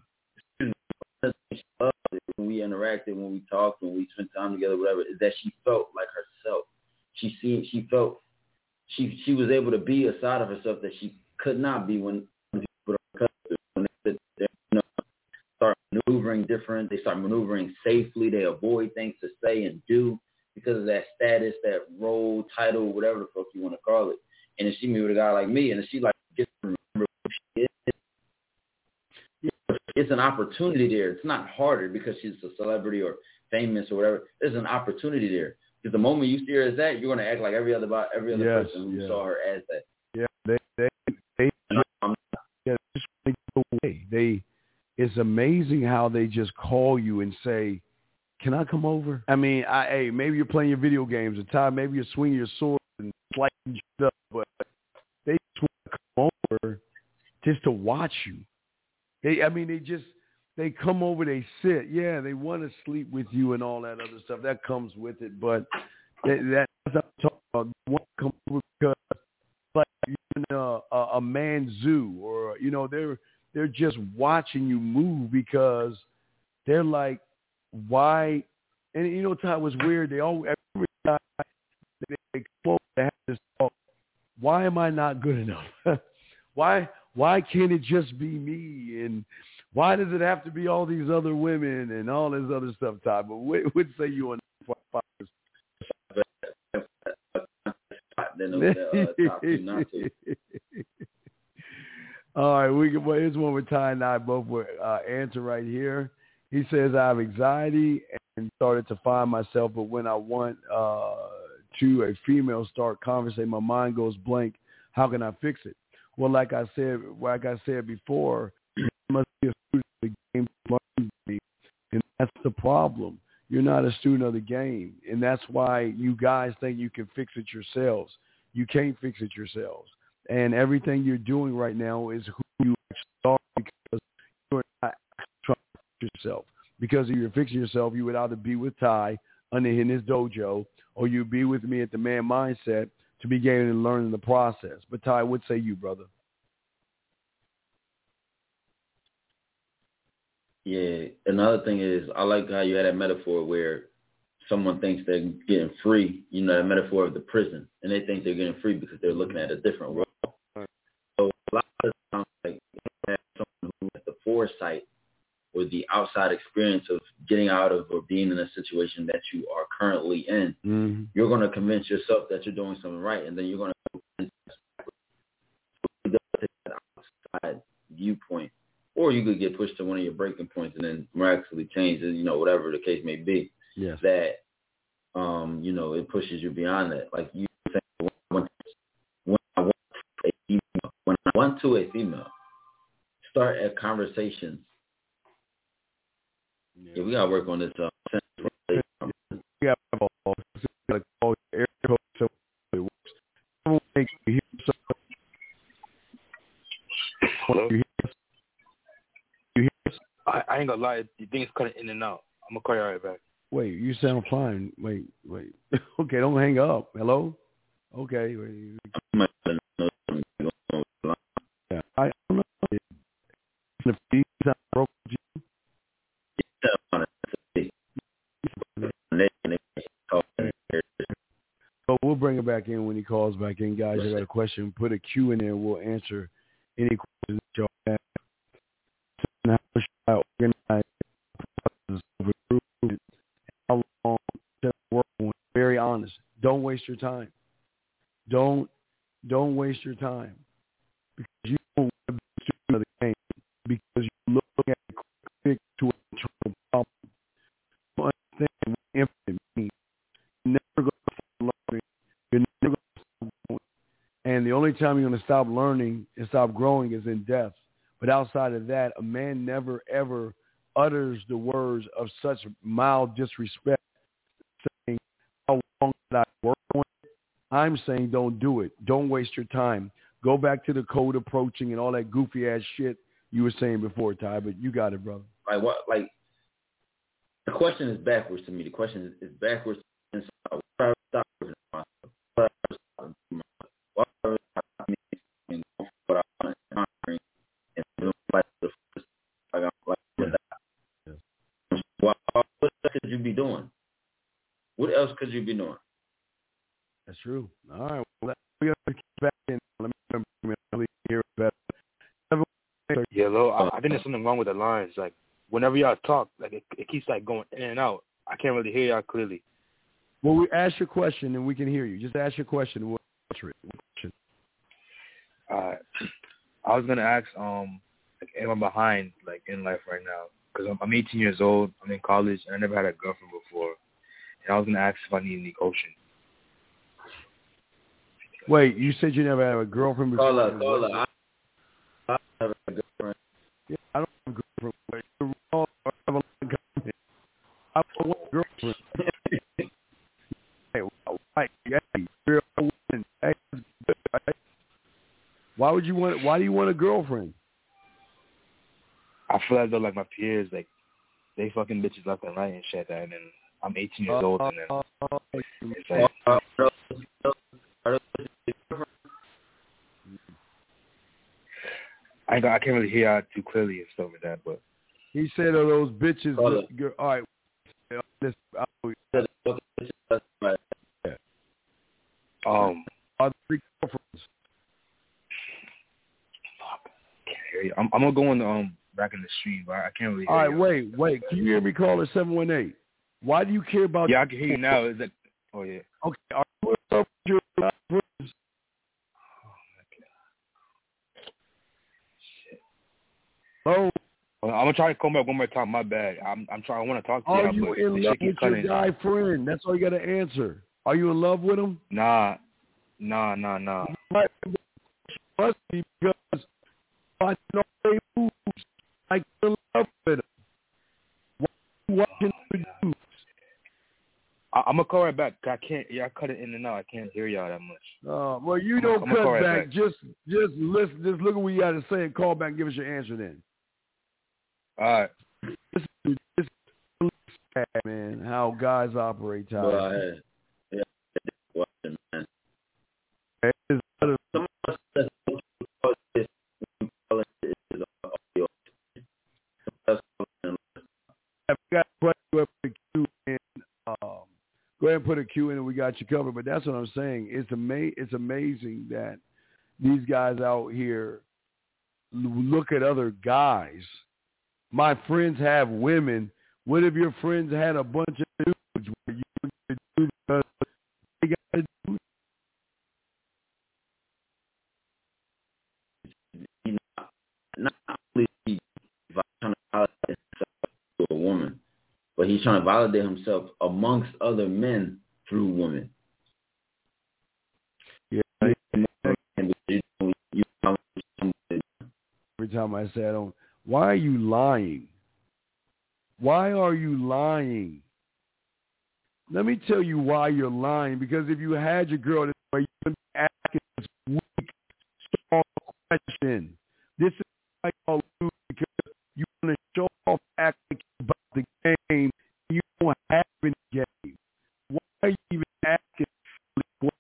B: she loved it when we interacted, when we talked, when we spent time together, whatever, is that she felt like herself. She seen, she felt, she she was able to be a side of herself that she could not be when people are when they, they, you know, start maneuvering different. They start maneuvering safely. They avoid things to say and do because of that status, that role, title, whatever the fuck you want to call it. And then she meet with a guy like me, and then she like gets to remember who she is. It's an opportunity there. It's not harder because she's a celebrity or famous or whatever. There's an opportunity there. Because the moment you see her as that, you're going to act like every other every other
A: Yes,
B: person who
A: yeah.
B: saw her as that.
A: Yeah, they they they,
B: Um,
A: yeah, just make it away. They it's amazing how they just call you and say, "Can I come over?" I mean, I hey, maybe you're playing your video games, or time maybe you're swinging your sword and slicing stuff, but they just want to come over just to watch you. They, I mean, they just they come over, they sit, yeah, they want to sleep with you and all that other stuff that comes with it, but that, that's what I'm talking about. They want to come over because like you're in a, a, a man's zoo, or you know, they're they're just watching you move because they're like, why? And you know, Ty was weird. They all every time they, they quote, they have this talk. Why am I not good enough? why why can't it just be me? And why does it have to be all these other women and all this other stuff, Ty? But what would say you on five?
B: Then uh, top two, not two.
A: All right, we can. Well, here's one with Ty and I both were uh, answer right here. He says, I have anxiety and started to find myself, but when I want uh, to a female start conversing, my mind goes blank. How can I fix it? Well, like I said, like I said before, you must be a student of the game, and that's the problem. You're not a student of the game, and that's why you guys think you can fix it yourselves. You can't fix it yourselves. And everything you're doing right now is who you actually are because you're not trying to fix yourself. Because if you're fixing yourself, you would either be with Ty under in his dojo or you'd be with me at the Man Mindset to be gaining and learning the process. But Ty, what say you, brother?
B: Yeah, another thing is I like how you had that metaphor where someone thinks they're getting free, you know, that metaphor of the prison, and they think they're getting free because they're looking at a different world. So a lot of times, like, you have someone who has the foresight or the outside experience of getting out of or being in a situation that you are currently in, mm-hmm. you're going to convince yourself that you're doing something right, and then you're going to take that outside viewpoint. Or you could get pushed to one of your breaking points and then miraculously change it, you know, whatever the case may be.
A: Yes.
B: That, um, you know, it pushes you beyond that. Like you say, when, when, I want a female, when I want to a female, start a conversation. Yeah, yeah we got to work on this. Uh,
A: we got to call air code so it works.
D: Hello? I, I ain't gonna lie, the thing is cutting in and out. I'm gonna call you right back.
A: Wait, you sound fine. Wait, wait. Okay, don't hang up. Hello? Okay. Wait. Yeah, I don't know. The feed sound broke. But we'll bring it back in when he calls back in, guys. I got a question. Put a Q in there. We'll answer any questions that y'all have. How organize how long to work on. Very honest. Don't waste your time. Don't don't waste your time because you don't want to be another game because you're looking at a quick to a internal problem. You understand what infinite means. You're never going to stop learning. You're never going to stop growing. And the only time you're going to stop learning and stop growing is in death. But outside of that, a man never, ever utters the words of such mild disrespect, saying, how long did I work on it? I'm saying don't do it. Don't waste your time. Go back to the code approaching and all that goofy-ass shit you were saying before, Ty, but you got it, brother.
B: Like, what? Like, the question is backwards to me. The question is, is backwards. Why stop working on myself? Why stop me what I want and like the first, like I'm like that. What else could you be doing? What else could you be doing?
A: That's true. All right. Well, we're gonna keep back in. Let me really hear it better.
D: Yeah, Lo, I, I think there's something wrong with the lines. Like whenever y'all talk, like it, it keeps like going in and out. I can't really hear y'all clearly.
A: Well, we ask your question and we can hear you. Just ask your question and we'll answer it.
D: All right. I was gonna ask, um, like, am I behind, like, in life right now? Because I'm, I'm eighteen years old. I'm in college, and I never had a girlfriend before. And I was gonna ask if I need any coaching.
A: Wait, you said you never had a girlfriend before?
B: Call up, call up. I have a girlfriend.
A: Yeah, I don't have a girlfriend. Wait, you're wrong. I have a lot of content. I don't want a girlfriend. Hey, right, hey, you're a woman. Hey, that's good, right? Why would you want? Why do you want a girlfriend?
D: I feel as though like my peers, like they fucking bitches left and right and shit. And then I'm eighteen years old, and then it's like, I I can't really hear out too clearly and stuff like that. But
A: he said, "Are those bitches?" All right. This,
D: um,
A: are three girlfriends?
D: Fuck, I can't hear you. I'm, I'm gonna go in the, um back in the stream, but I can't really hear
A: All right,
D: you.
A: wait, wait. Can you hear me call at seven one eight? Why do you care about...
D: Yeah, I can hear you now. Is that... Oh, yeah.
A: Okay. Are you in love with your friends?
D: Oh, my God. Shit.
A: Oh.
D: Well, I'm going to try to come back one more time. My bad. I'm I'm trying. I want to talk to you.
A: Are you in love with your guy friend? That's all you got to answer. Are you in love with him?
D: Nah. Nah, nah, nah.
A: Must be because I know they moves. Like you're in love with him. What are you watching the news?
D: I, I'm gonna call right back. I can't. Y'all cut it in and out. I can't hear y'all that much.
A: Uh, well, you
D: I'm
A: don't
D: a,
A: cut
D: right
A: back.
D: back.
A: Just, just listen. Just look at what you got to say and call back and give us your answer then.
D: All right.
A: This is, this is sad, man. How guys operate, Ty.
B: Go ahead. Yeah, watching, man.
A: It's other-
B: Someone else said this when calling it is audio. Someone else
A: I've got a question. Go ahead and put a Q in. Um, go ahead and put a Q in, and we got you covered. But that's what I'm saying. It's ama- It's amazing that these guys out here look at other guys. My friends have women. What if your friends had a bunch of dudes where you would do because they got to do?
B: not only is he trying to validate himself to a woman, but he's trying to validate himself amongst other men through women.
A: Yeah. Every time I say I don't, why are you lying? Why are you lying? Let me tell you why you're lying. Because if you had your girl this way, you wouldn't be asking this weak, strong question. This is why y'all lose, because you want to show off, act like about the game, and you don't have any game. Why are you even asking questions?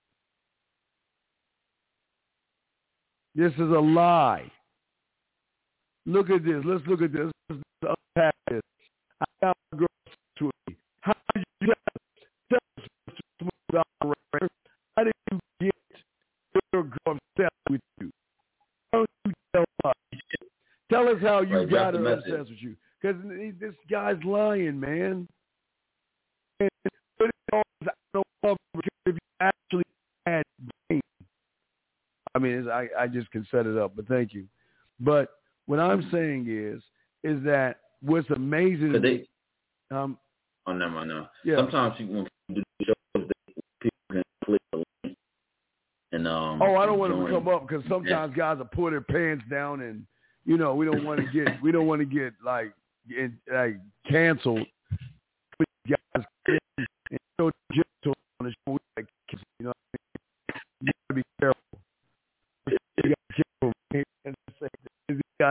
A: This is a lie. Look at this. Let's look at this. Let's unpack this. I got my girl to me. How did you tell us, Mister Smooth Operator? How did you get your girl obsessed with you? How did you tell us? Tell us how you
B: Right,
A: got her
B: message.
A: obsessed with you. Because this guy's lying, man. And but it's always, I don't love her because if you actually had brain. I mean, it's, I, I just can set it up, but thank you. But what I'm saying is, is that what's amazing is
B: they,
A: um,
B: oh, never mind now.
A: Yeah.
B: Sometimes people when people do shows, they, people can click the link and um.
A: oh, I don't want
B: join.
A: them to come up because sometimes yeah. guys will pull their pants down, and you know we don't want to get we don't want to get like in, like canceled. Guys, and so gentle on the show, like, you know, you gotta be careful. You gotta be careful. And say, this guy,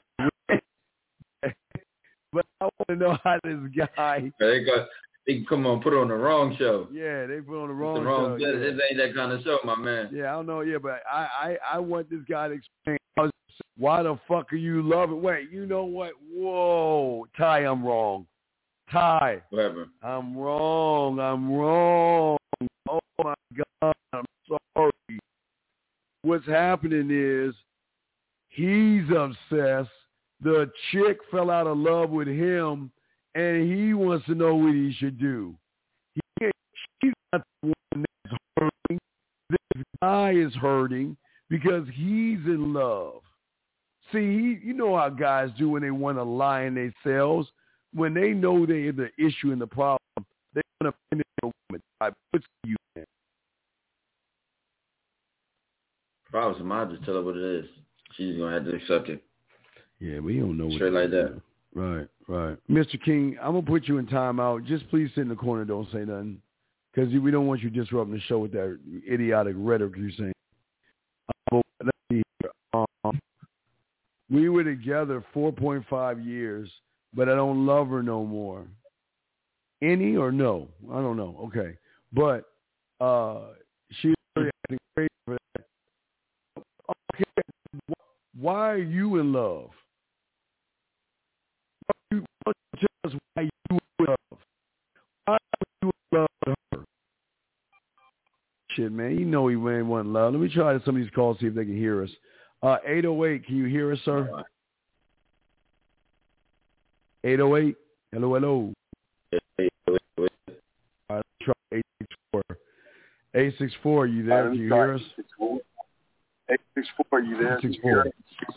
A: but I want to know how this guy.
B: They got. They come on, put it on the wrong show.
A: Yeah, they put on the wrong,
B: the wrong
A: show.
B: Yeah.
A: Yeah.
B: This ain't that kind of show, my man.
A: Yeah, I don't know. Yeah, but I, I, I want this guy to explain why the fuck are you loving? Wait, you know what? Whoa, Ty, I'm wrong. Ty,
B: Whatever.
A: I'm wrong. I'm wrong. Oh my God, I'm sorry. What's happening is he's obsessed. The chick fell out of love with him, and he wants to know what he should do. He, she's not the one that's hurting. This guy is hurting because he's in love. See, he, you know how guys do when they want to lie in themselves. When they know they're the issue and the problem, they want to finish a woman. I put you in.
B: Problem, I just tell her what it is. She's gonna have to accept it.
A: Yeah, we don't know what
B: straight like that.
A: Right, right. Mister King, I'm going to put you in timeout. Just please sit in the corner. Don't say nothing. Because we don't want you disrupting the show with that idiotic rhetoric you're saying. Uh, let's see here. Um, we were together four point five years, but I don't love her no more. Any or no? I don't know. Okay. But uh, she's really acting crazy for that. Okay. Why are you in love? You tell us why you in love. Why are you in love with her? Shit, man. You know he ain't want love. Let me try some of these calls, see if they can hear us. Uh, eight oh eight, can you hear us, sir? eight oh eight, hello, hello. All right, let's try eight six four. eight six four, you there? Can you hear us?
E: eight six four, you there?
A: eight six four.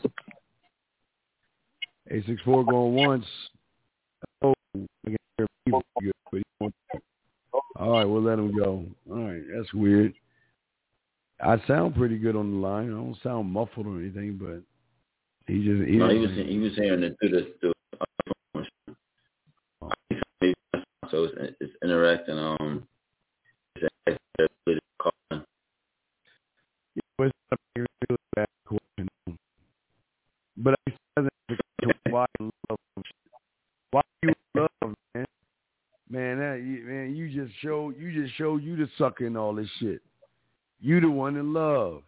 A: eight six four going once. Oh, I can hear people good, but he won't. All right, we'll let him go. All right, that's weird. I sound pretty good on the line. I don't sound muffled or anything, but he just he,
B: no, he was he was hearing it through the through the so it's, it's interacting. Um,
A: But I said why love? Why you love, man? Man, that, man, you just show you just show you the sucker in all this shit. You the one in love.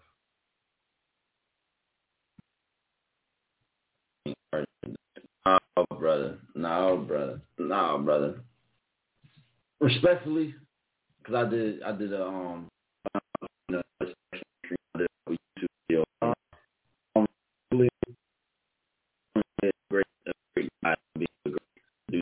B: No, brother. No, brother. No, brother. Respectfully, because I did, I did a um, a YouTube video. Um, really, great, great guy, be a great dude.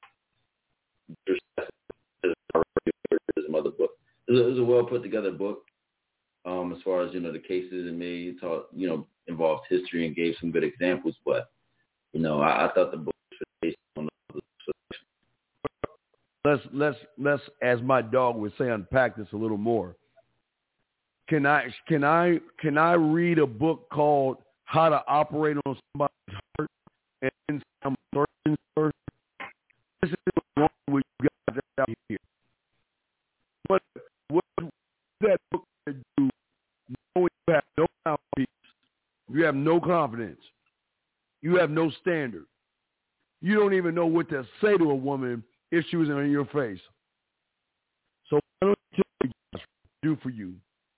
B: His mother book. It was, it was a well put together book. Um, as far as you know, the cases it made, taught, you know, involved history and gave some good examples. But you know, I, I thought the book was based on the.
A: Let's let's let's, as my dog would say, unpack this a little more. Can I can I can I read a book called How to Operate on Somebody's Heart and then some surgeons first? This is what's wrong with you guys out here. What what that book to do? Knowing you have no mouthpiece, you have no confidence, you have no standard. You don't even know what to say to a woman if she was in your face. So what don't you tell me what do for you?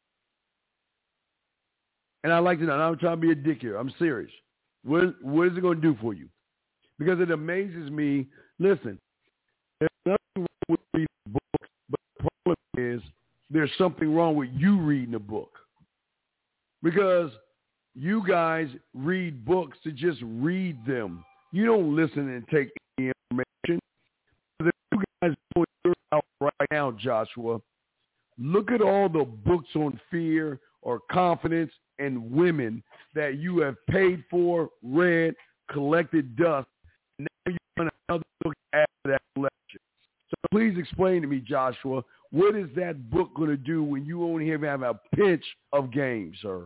A: And I like to know, I'm trying to be a dick here. I'm serious. What, what is it going to do for you? Because it amazes me. Listen, there's nothing wrong with reading books, but the problem is there's something wrong with you reading a book. Because you guys read books to just read them. You don't listen and take any information. If you guys know you're out right now, Joshua, look at all the books on fear or confidence and women that you have paid for, read, collected dust. Now you want another book after that collection. So please explain to me, Joshua, what is that book going to do when you only have a pinch of game, sir?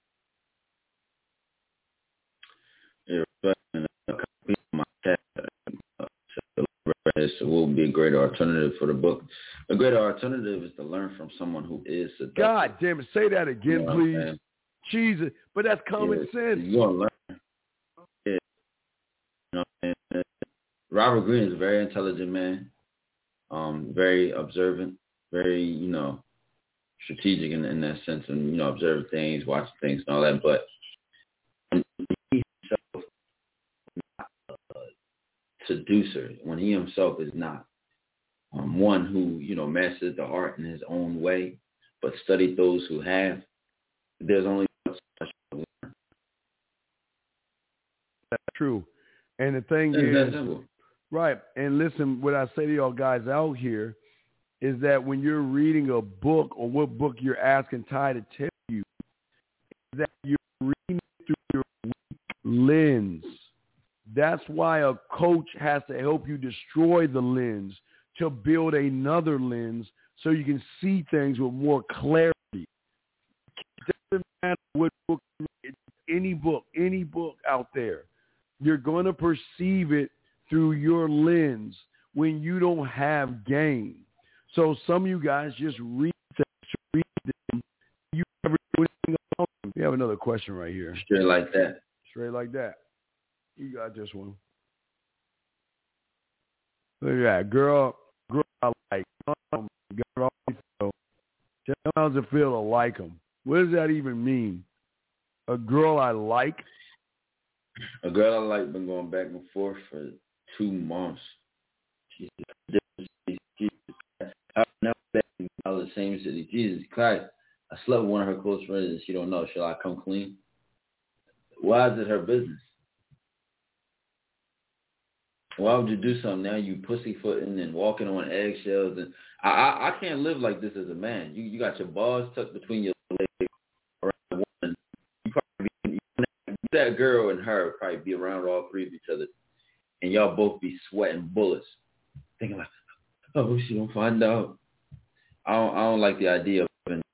B: It will be a great alternative for the book. A great alternative is to learn from someone who is seductive.
A: God damn it. Say that again,
B: you know
A: please. Jesus. But that's common
B: yeah,
A: sense.
B: You're going to learn. Yeah. You know, and Robert Greene is a very intelligent man, um, very observant, very, you know, strategic in, in that sense, and, you know, observe things, watch things and all that. But he himself not a seducer, when he himself is not um, one who, you know, mastered the art in his own way, but studied those who have, there's only so much to learn.
A: That's true. And the thing
B: It's that
A: is,
B: simple.
A: right, and listen, what I say to y'all guys out here is that when you're reading a book or what book you're asking Ty to tell you, is that you're reading through your weak lens. That's why a coach has to help you destroy the lens to build another lens so you can see things with more clarity. It doesn't matter what book, any book, any book out there. You're going to perceive it through your lens when you don't have game. So some of you guys just read read them. You never do anything about them. We have another question right here.
B: Straight like that.
A: Straight like that. You got this one. Look at that. Girl, girl I like. Um, girl, I feel. Tell me how does it feel to like them? What does that even mean? A girl I like?
B: A girl I like been going back and forth for two months. Jesus, Jesus, I've never been in the same city. Jesus Christ. I slept with one of her close friends and she don't know. Shall I come clean? Why is it her business? Why would you do something now? You pussyfooting and walking on eggshells, and I, I, I can't live like this as a man. You you got your balls tucked between your legs around a woman. You probably be, you, that girl and her would probably be around all three of each other, and y'all both be sweating bullets, thinking like, oh, she don't find out. I don't I don't like the idea of living.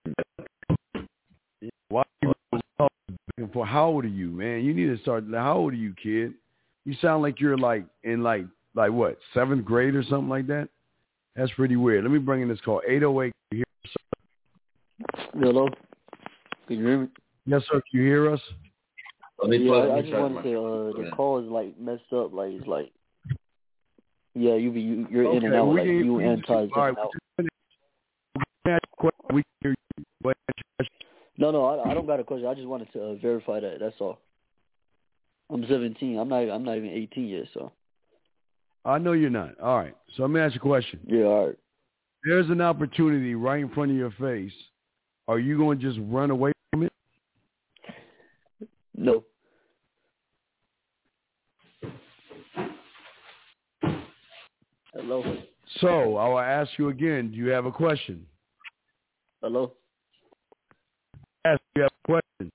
A: Why are you for? How old are you, man? You need to start. How old are you, kid? You sound like you're like in like like what, seventh grade or something like that? That's pretty weird. Let me bring in this call. eight oh eight.
F: Hello? Can you hear me?
A: Yes, sir. Can you hear us?
B: Let me
F: Yeah,
B: plug,
F: I, I
B: let me
F: just
B: charge
F: wanted
B: my
F: to say uh,
B: Go
F: the
B: ahead.
F: call is like messed up. Like it's like, yeah, you be you, you're in and
A: Okay,
F: out.
A: we
F: Like
A: can,
F: you
A: we
F: and
A: can,
F: Ty's in
A: all right,
F: and out.
A: we can ask a question. We can hear you. Go ahead.
F: No, no, I, I don't got a question. I just wanted to uh, verify that. That's all. I'm seventeen. I'm not. I'm not even eighteen yet. So.
A: I know you're not. All right. So let me ask you a question.
F: Yeah. All right.
A: There's an opportunity right in front of your face. Are you going to just run away from it?
F: No. Hello.
A: So I will ask you again. Do you have a question?
F: Hello.
A: Ask. Do you have a question?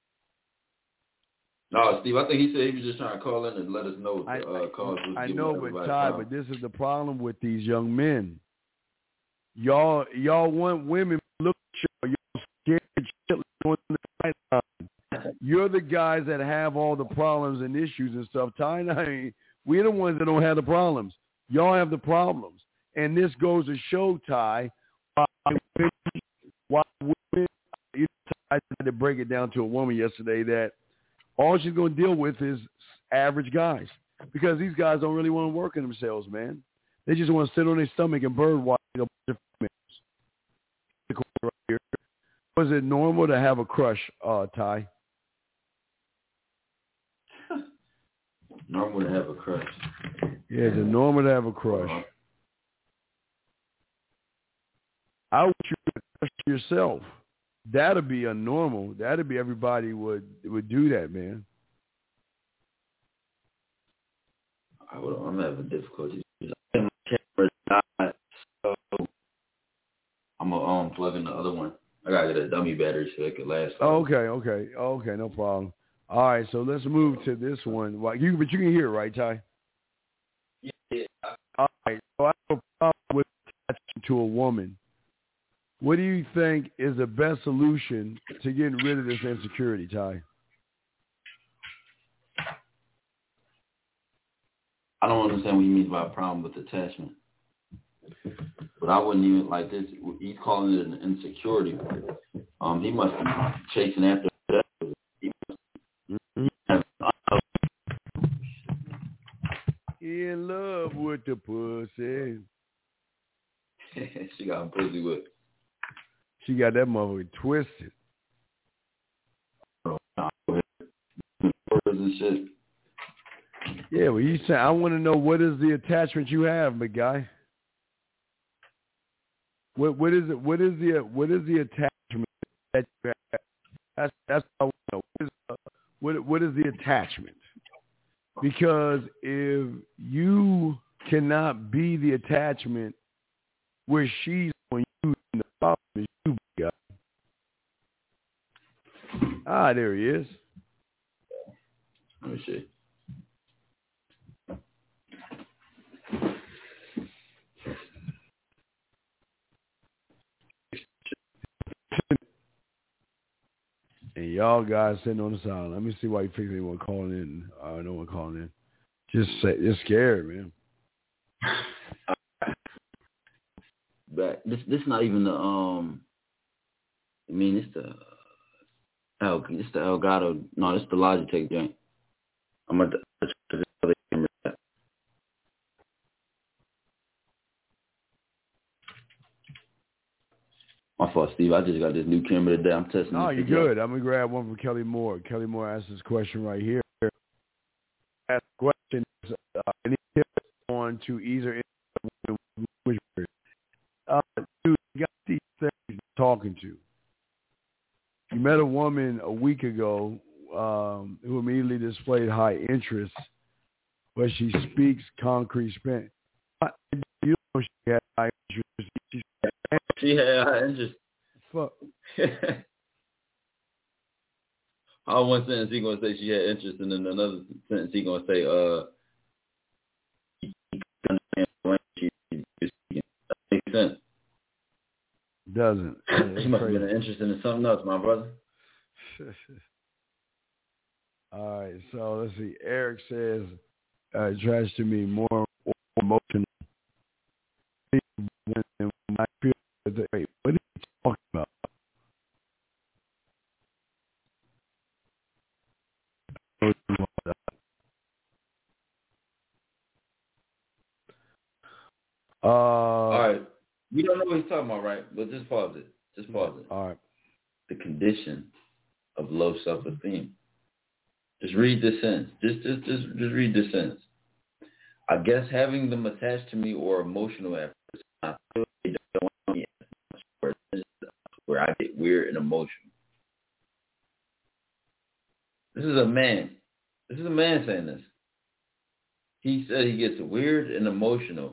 B: No, Steve, I think he said he was just trying to call in and let us know
A: I,
B: the uh, cause was
A: I
B: giving
A: know, but
B: everybody
A: Ty,
B: problems.
A: but this is the problem with these young men. Y'all, y'all want women to look at you. Y'all scared shitless on the sideline. You're the guys that have all the problems and issues and stuff. Ty and I, we're the ones that don't have the problems. Y'all have the problems. And this goes to show, Ty, why women, why women, you know, I tried to break it down to a woman yesterday that all she's going to deal with is average guys because these guys don't really want to work on themselves, man. They just want to sit on their stomach and bird watch a bunch of females. Right here. Was it normal to have a crush, uh, Ty?
B: Normal to have a crush.
A: Yeah, is it normal to have a crush?
B: Uh-huh.
A: I want you to crush yourself. That'd be a normal. That'd be everybody would would do that, man.
B: I would, I'm having difficulties. My camera's not, so I'm gonna um plug in the other one. I gotta get a dummy battery so it could last.
A: Oh, okay, okay, okay, no problem. All right, so let's move to this one. Well, you, but you can hear it, right, Ty?
B: Yeah.
A: All right, so I have a problem with attaching to a woman. What do you think is the best solution to getting rid of this insecurity, Ty?
B: I don't understand what you mean by a problem with attachment. But I wouldn't even like this. He's calling it an insecurity. Um, he must be chasing after that. He must have,
A: He in love with the pussy.
B: she got him pussy with.
A: She got that motherfucker twisted.
B: And shit.
A: Yeah, well, you said I want to know what is the attachment you have, big guy. What what is it? What is the what is the attachment that you have? That's that's what I want to know. What is, uh, what what is the attachment? Because if you cannot be the attachment where she's on you, and the problem is you, big guy. Ah, there he is.
B: Let me see.
A: And y'all guys sitting on the side. Let me see why you think anyone calling in. Uh, no one calling in. Just say, just scared, man.
B: But this this not even the um. I mean, it's the El. It's the Elgato. No, it's the Logitech joint. I'm gonna. My fault, Steve. I just got this new camera today. I'm testing.
A: Oh,
B: this
A: you're
B: video.
A: good. I'm gonna grab one from Kelly Moore. Kelly Moore asked this question right here. Asked the question is, uh, any tips on to either which uh, dude, you got these things you're talking to. You met a woman a week ago um, who immediately displayed high interest, but she speaks concrete Spanish. You know she had high interest. She,
B: She had high interest.
A: fuck.
B: All one sentence he gonna say she had interest, and then another sentence he gonna say, uh, he couldn't understand what she was speaking. That makes sense.
A: Doesn't. Yeah,
B: She must
A: crazy.
B: have been interested in something else, my brother.
A: All right, so let's see. Eric says, uh, trash to me more, more emotional. When, when I feel, wait, what are you talking about? Uh,
B: All right. You don't know what he's talking about, right? But just pause it. Just pause it.
A: All right.
B: The condition of low self-esteem. Just read this sentence. Just, just, just, just read this sentence. I guess having them attached to me or emotional at first, I feel they don't want me as much, where I get weird and emotional. This is a man. This is a man saying this. He said he gets weird and emotional.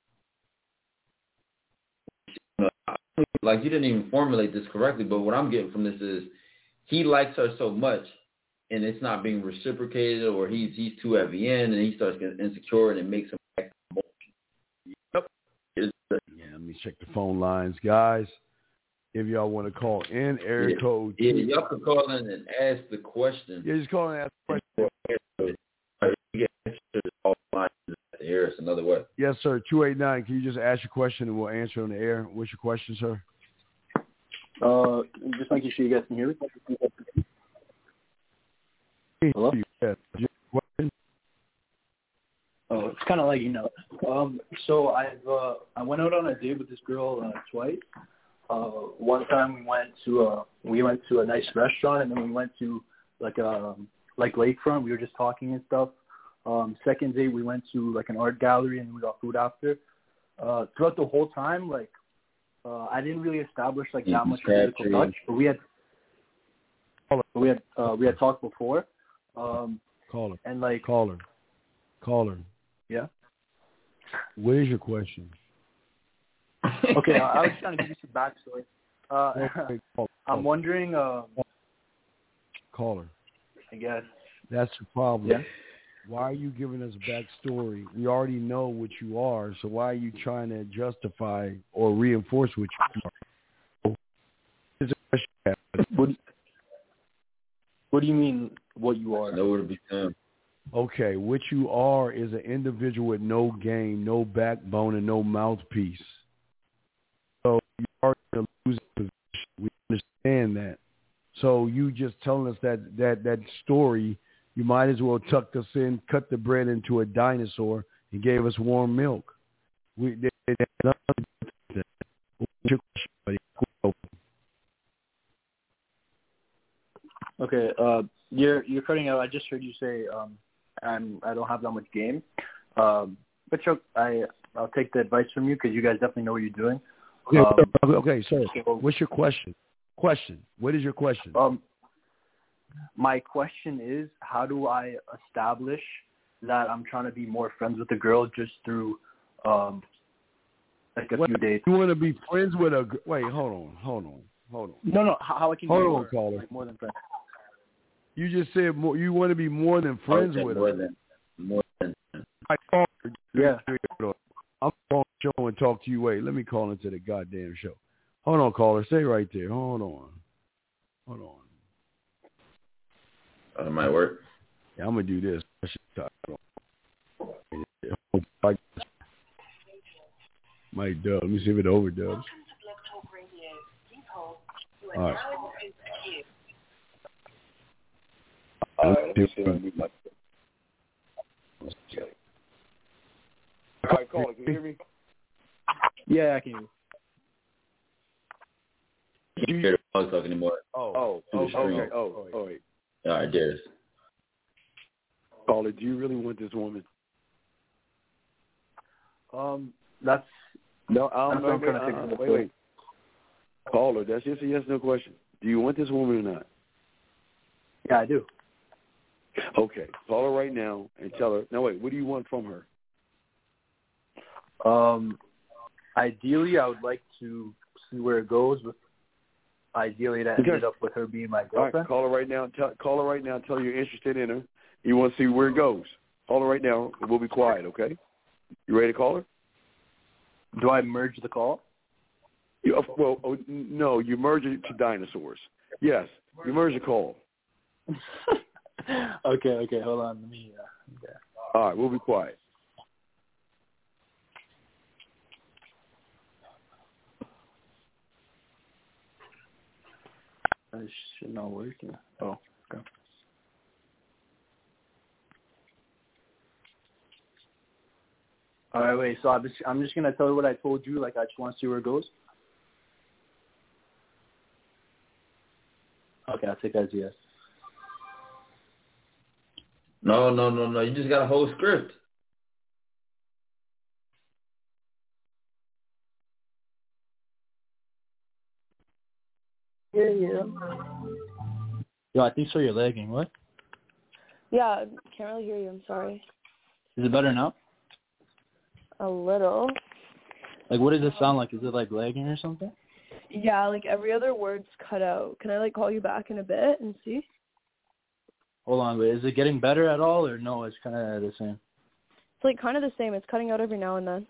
B: Like, you didn't even formulate this correctly, but what I'm getting from this is he likes her so much and it's not being reciprocated, or he's he's too heavy in and he starts getting insecure and it makes him act emotional. Yep.
A: Yeah, let me check the phone lines, guys. If y'all want to call in, area
B: yeah.
A: code.
B: Yeah, y'all can call in and ask the question.
A: Yeah, just call in and ask the question.
B: You get answers all lines to hear us another way.
A: Yes, sir. two eight nine. Can you just ask your question and we'll answer it on the air? What's your question, sir?
G: Uh, just making sure you guys can hear me. Hello?
A: Yeah.
G: Oh, it's kind of like, you know. Um, so I've uh, I went out on a date with this girl uh, twice. Uh, one time we went to a we went to a nice restaurant, and then we went to like a like lakefront. We were just talking and stuff. Um, second date we went to like an art gallery, and we got food after. Uh, throughout the whole time, like uh, I didn't really establish like that much physical touch, but we had but we had uh, we had talked before. Um,
A: Caller.
G: And like
A: caller. Caller.
G: Yeah.
A: What is your question?
G: Okay, I, I was trying to give you some backstory. Uh, I'm wondering. Uh,
A: Caller.
G: I guess.
A: That's the problem.
G: Yeah.
A: Why are you giving us a backstory? We already know what you are, so why are you trying to justify or reinforce what you are?
G: What, what do you mean, what you are?
B: Nowhere to be found.
A: Okay, what you are is an individual with no game, no backbone, and no mouthpiece. So you are in a losing position. We understand that. So you just telling us that that that story, you might as well tuck us in, cut the bread into a dinosaur, and gave us warm milk. We they, they, they, they, what's your question, buddy?
G: Okay, uh, you're you're cutting out. I just heard you say um, I'm I don't have that much game. Um, but Chuck, I I'll take the advice from you because you guys definitely know what you're doing.
A: Okay,
G: Um,
A: okay, sir. So, what's your question? Question. What is your question?
G: Um, my question is, how do I establish that I'm trying to be more friends with the girl just through um, like a
A: what,
G: few dates?
A: You want to be friends with a? Wait, hold on, hold on, hold on.
G: No, no. How, how I can
A: hold
G: be
A: on,
G: more,
A: caller.
G: like, more than friends?
A: You just said more, you want to be more than friends
B: okay,
A: with
B: more
A: her.
B: Than, more than.
A: I call her.
G: Yeah.
A: I'm calling the show and talk to you. Wait, let me call into the goddamn show. Hold on, caller. Stay right there. Hold on. Hold on.
B: Oh, it might work.
A: Yeah, I'm gonna do this. Might dub. Let me see if it overdubs. All right. All right, caller, can you hear me?
G: Yeah, I can.
B: You can't hear the phone talk anymore.
A: Oh, oh, oh, okay. Oh, oh, wait.
B: All right, Darius.
A: Caller, do you really want this woman?
G: Um, that's
A: no. I'm
G: that's what I'm
A: wait,
G: trying to
A: uh,
G: figure.
A: Wait, wait. Caller, that's just a yes no question. Do you want this woman or not?
G: Yeah, I do.
A: Okay, call her right now and tell her. No, wait. What do you want from her?
G: Um, ideally, I would like to see where it goes. With ideally, that ended
A: okay.
G: up with her being my
A: All
G: girlfriend.
A: right, call her right now. Tell, call her right now. Tell her you're interested in her. You want to see where it goes. Call her right now. We'll be quiet. Okay. You ready to call her?
G: Do I merge the call?
A: You, well, oh, no. You merge it to dinosaurs. Yes, you merge the call.
G: okay, okay. Hold on. Let me. Uh, okay.
A: All right, we'll be quiet.
G: This shit not working. Oh, okay. All right, wait. So I'm just, I'm just gonna tell you what I told you. Like, I just want to see where it goes. Okay, I'll take that as yes.
B: No, no, no, no. You just got a whole script.
H: Hear you.
G: Yo, I think so. You're lagging. What?
H: Yeah, can't really hear you. I'm sorry.
G: Is it better now?
H: A little.
G: Like, what does it sound like? Is it like lagging or something?
H: Yeah, like every other word's cut out. Can I like call you back in a bit and see?
G: Hold on, wait. Is it getting better at all, or no? It's kind of the same.
H: It's like kind of the same. It's cutting out every now and then.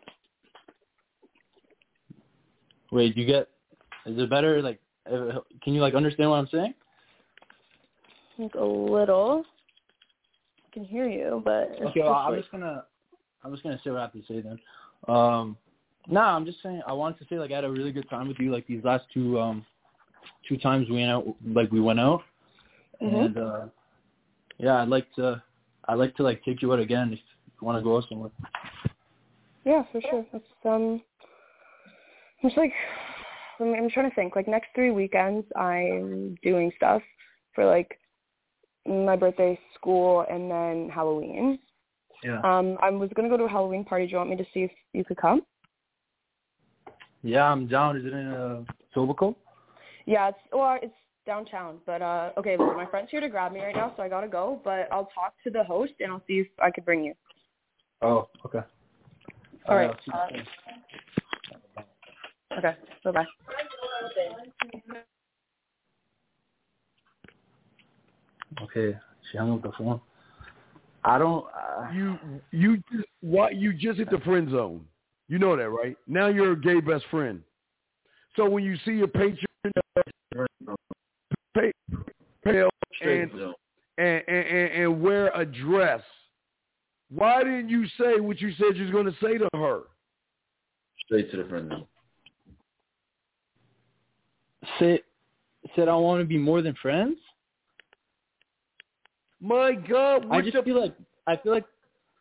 G: Wait, you get? Is it better? Like, uh, can you like understand what I'm saying?
H: Like a little. I can hear you, but it's
G: okay. Well,
H: just,
G: I'm
H: like...
G: just gonna, I'm just gonna say what I have to say then. Um, nah, I'm just saying. I wanted to say like I had a really good time with you. Like these last two, um, two times we went out. Like we went out,
H: mm-hmm.
G: and uh, yeah, I'd like to, I'd like to like take you out again if you want to go out somewhere.
H: Yeah, for sure. That's um. I'm just like, I'm, I'm trying to think. Like next three weekends, I'm doing stuff for like my birthday, school, and then Halloween.
G: Yeah.
H: Um, I was gonna go to a Halloween party. Do you want me to see if you could come?
G: Yeah, I'm down. Is it in uh, Etobicoke?
H: Yeah, it's well, it's downtown. But uh, okay, listen, my friend's here to grab me right now, so I gotta go. But I'll talk to the host and I'll see if I could bring you.
G: Oh, okay.
H: All right.
G: Uh,
H: Uh, okay. Bye bye.
G: Okay, she hung up the phone. I don't. Uh,
A: You you just what you just hit the friend zone. You know that, right? Now you're a gay best friend. So when you see your patron, pay, pay and, and, and and and wear a dress, why didn't you say what you said you was going to say to her?
B: Straight to the friend zone.
G: Said said I want to be more than friends.
A: My God,
G: I just the... feel like I feel like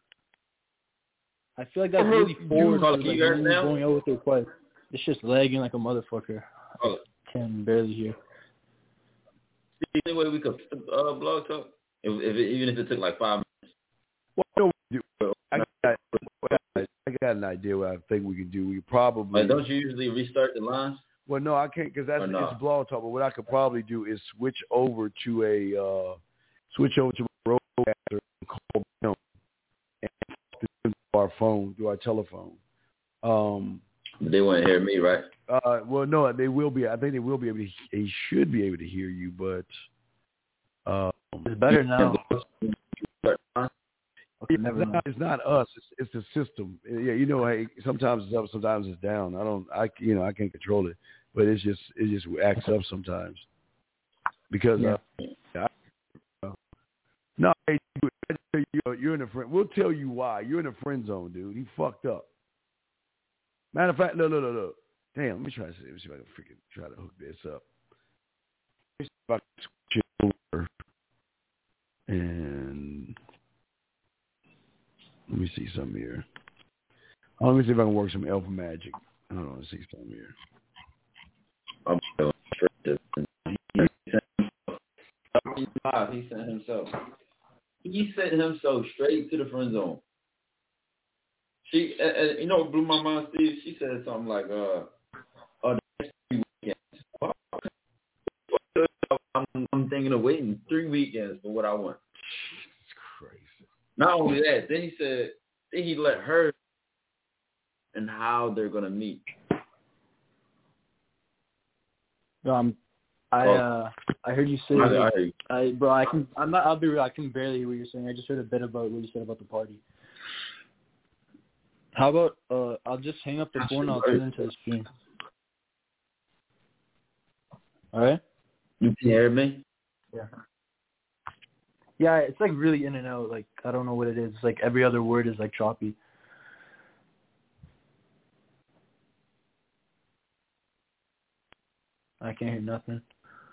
G: I feel like that's really forward to like really going out with her twice. It's just lagging like a motherfucker.
B: Oh.
G: I can barely hear.
B: See, any way we could uh, blog talk, if, if it, even if it took like five minutes.
A: Well, no, I got, I got an idea what I think we could do. We probably
B: like, don't you usually restart the lines?
A: Well, no, I can't because that's
B: no?
A: it's blog talk. But what I could probably do is switch over to a uh, switch over to a roadcaster and call them and our phone through our telephone. Um,
B: they wouldn't hear me, right?
A: Uh, well, no, they will be. I think they will be able to. They should be able to hear you, but um,
G: it's better now.
A: Okay, it's, not, it's not us. It's, it's the system. Yeah, you know, hey, sometimes it's up, sometimes it's down. I don't, I, you know, I can't control it, but it's just, it just acts up sometimes because.
G: Yeah.
A: Uh, I, uh, no, hey, you're, you're in a friend. We'll tell you why. You're in a friend zone, dude. He fucked up. Matter of fact, look, look, look, look. Damn, let me try to see, let me see if I can freaking try to hook this up. Let me see if I can switch it over. And let me see something here. Oh, let me see if I can work some elf magic. I don't know, see something here.
B: I'm he sent himself. He sent himself straight to the friend zone. She, uh, uh, you know, what blew my mind, Steve. She said something like, "Uh, uh, the next three weekends." I'm, I'm thinking of waiting three weekends for what I want.
A: It's crazy.
B: Not only that, then he said, then he let her and how they're gonna meet.
G: Um, I uh, I heard you say,
B: I, I, heard you.
G: I bro, I can, I'm not, I'll be real, I can barely hear what you're saying. I just heard a bit about what you said about the party. How about uh, I'll just hang up the phone and I'll turn into the stream. All right?
B: You can hear me?
G: Yeah. Yeah, it's like really in and out. Like I don't know what it is. It's like every other word is like choppy. I can't hear nothing.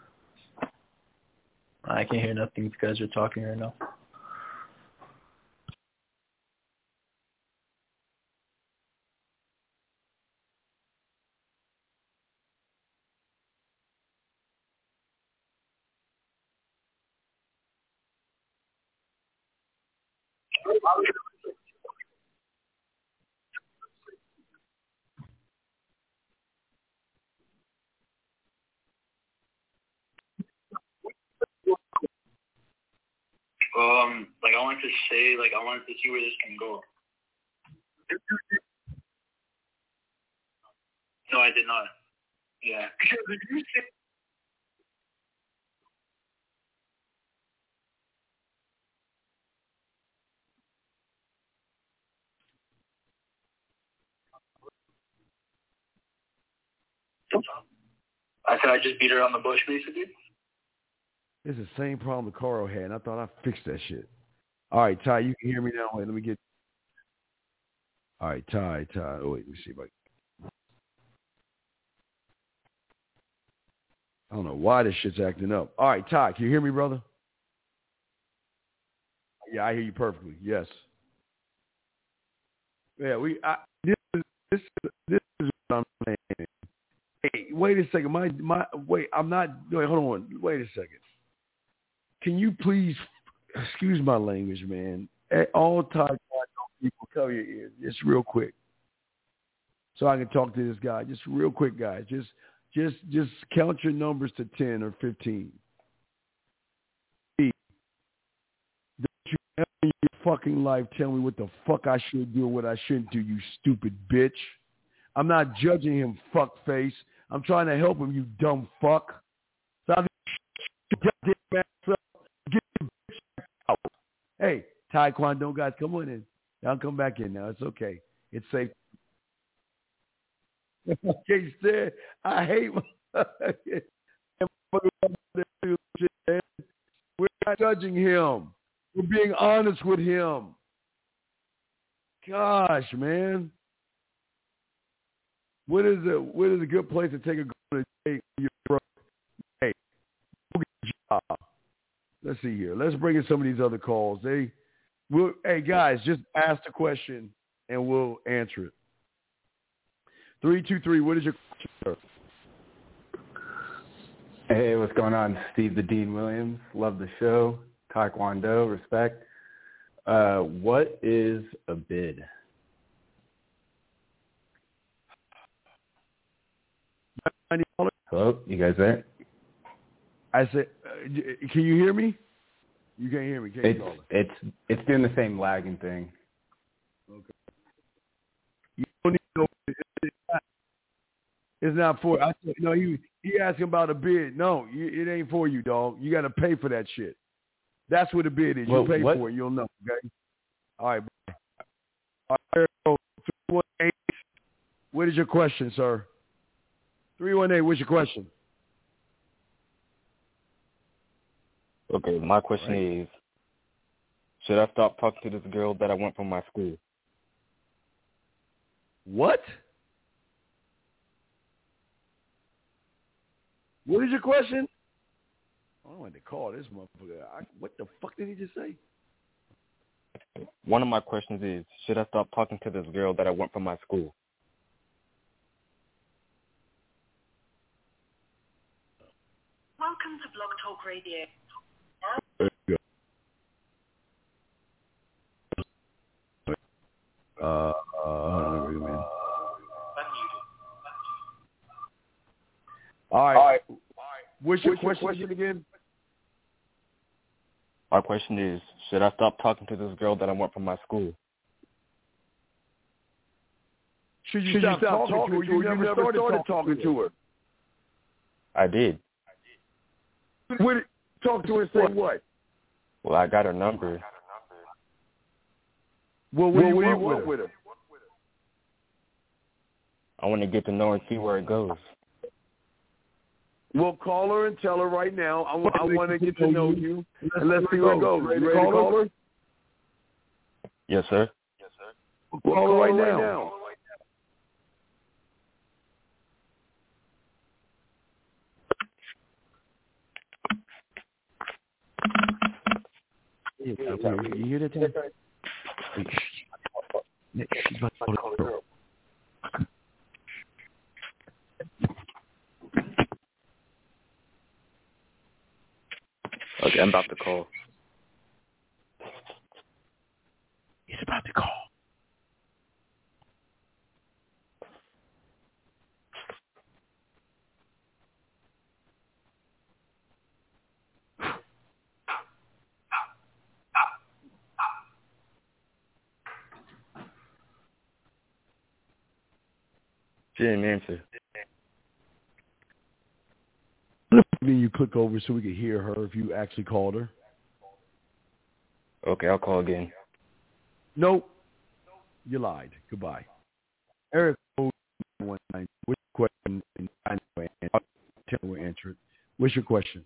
G: I can't hear nothing if you guys are talking right now.
I: Um, like I wanted to say, like I wanted to see where this can go. No, I did not. Yeah. I said I just beat her on the bush, basically.
A: It's the same problem Carl had, and I thought I fixed that shit. All right, Ty, you can hear me now. Wait, let me get. All right, Ty, Ty. Oh, wait, let me see if I. I don't know why this shit's acting up. All right, Ty, can you hear me, brother? Yeah, I hear you perfectly. Yes. Yeah, we. I, this is this is this is what I'm saying. Hey, wait a second. My my wait. I'm not. Wait, hold on. Wait a second. Can you please excuse my language, man? At all times, people cover your ears, just real quick, so I can talk to this guy. Just real quick, guys. Just just just count your numbers to ten or fifteen. Don't you ever in your fucking life tell me what the fuck I should do or what I shouldn't do, you stupid bitch. I'm not judging him, fuck face. I'm trying to help him, you dumb fuck. Stop your goddamn ass up. Get your bitch out. Hey, Taekwondo guys, come on in. Y'all come back in now. It's okay. It's safe. Okay, sir. I hate my we're not judging him. We're being honest with him. Gosh, man. What is a what is a good place to take a girl to date when you're broke? Hey, go get a job. Let's see here. Let's bring in some of these other calls. They will hey guys, just ask the question and we'll answer it. Three two three, what is your question, sir?
J: Hey, what's going on? Steve the Dean Williams. Love the show. Taekwondo, respect. Uh, what is a bid? Hello, you guys there?
A: I said, uh, can you hear me? You can't hear me. Can
J: it's
A: you
J: it's it's doing the same lagging thing.
A: Okay. You don't need to know. It's not, it's not for. I said, no, you. He asking about a bid. No, you, it ain't for you, dog. You got to pay for that shit. That's what a bid is.
J: Well,
A: you pay
J: what?
A: for it. You'll know. Okay. All right. Bye. All right. three one eight. What is your question, sir? three one eight. What's your question?
K: Okay, my question right. is, should I stop talking to this girl that I went from my school?
A: What? What is your question? I don't want to call this motherfucker. I, what the fuck did he just say?
K: One of my questions is, should I stop talking to this girl that I went from my school?
L: Welcome to Blog Talk Radio.
A: There you go. Uh, uh, wait a minute. All right. All right. What's your, What's your question, question again?
K: My question is, should I stop talking to this girl that I went from my school?
A: Should you,
K: should
A: stop,
K: you stop
A: talking, talking to her? You, you never, never started, started talking, talking to her.
K: I did.
A: What, talk to her and say what? what?
K: Well, I got her number.
A: Well, what, well, do, you what do you want, want with her?
K: I want to get to know her and see where it goes.
A: We'll call her and tell her right now. I, I want to get to know you, and let's see where it goes. Ready to call, call her?
K: Yes, sir.
A: Yes, sir. We'll, we'll call, call her right, right now. now. You hear that? She's about to call the girl.
K: Okay, I'm about to call. She didn't answer.
A: Then you click over so we can hear her if you actually called her.
K: Okay, I'll call again.
A: Nope. You lied. Goodbye. Eric, what's your question? We'll answer it. What's your question?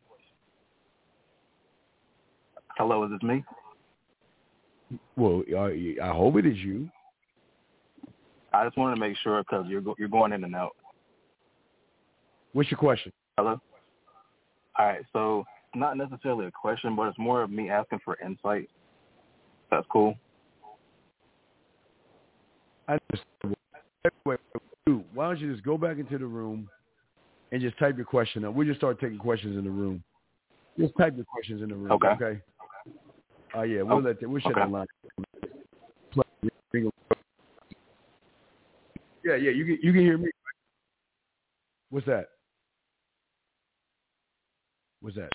L: Hello, is this me?
A: Well, I, I hope it is you.
L: I just wanted to make sure because you're go- you're going in and out.
A: What's your question?
L: Hello? All right, so not necessarily a question, but it's more of me asking for insight. That's cool.
A: I Wait, wait, why don't you just go back into the room and just type your question up? We'll just start taking questions in the room. Just type your questions in the room, okay? Okay. Oh, uh, yeah, we'll oh, let that. We'll shut okay. that line. Yeah, yeah, you can you can hear me. What's that? What's that?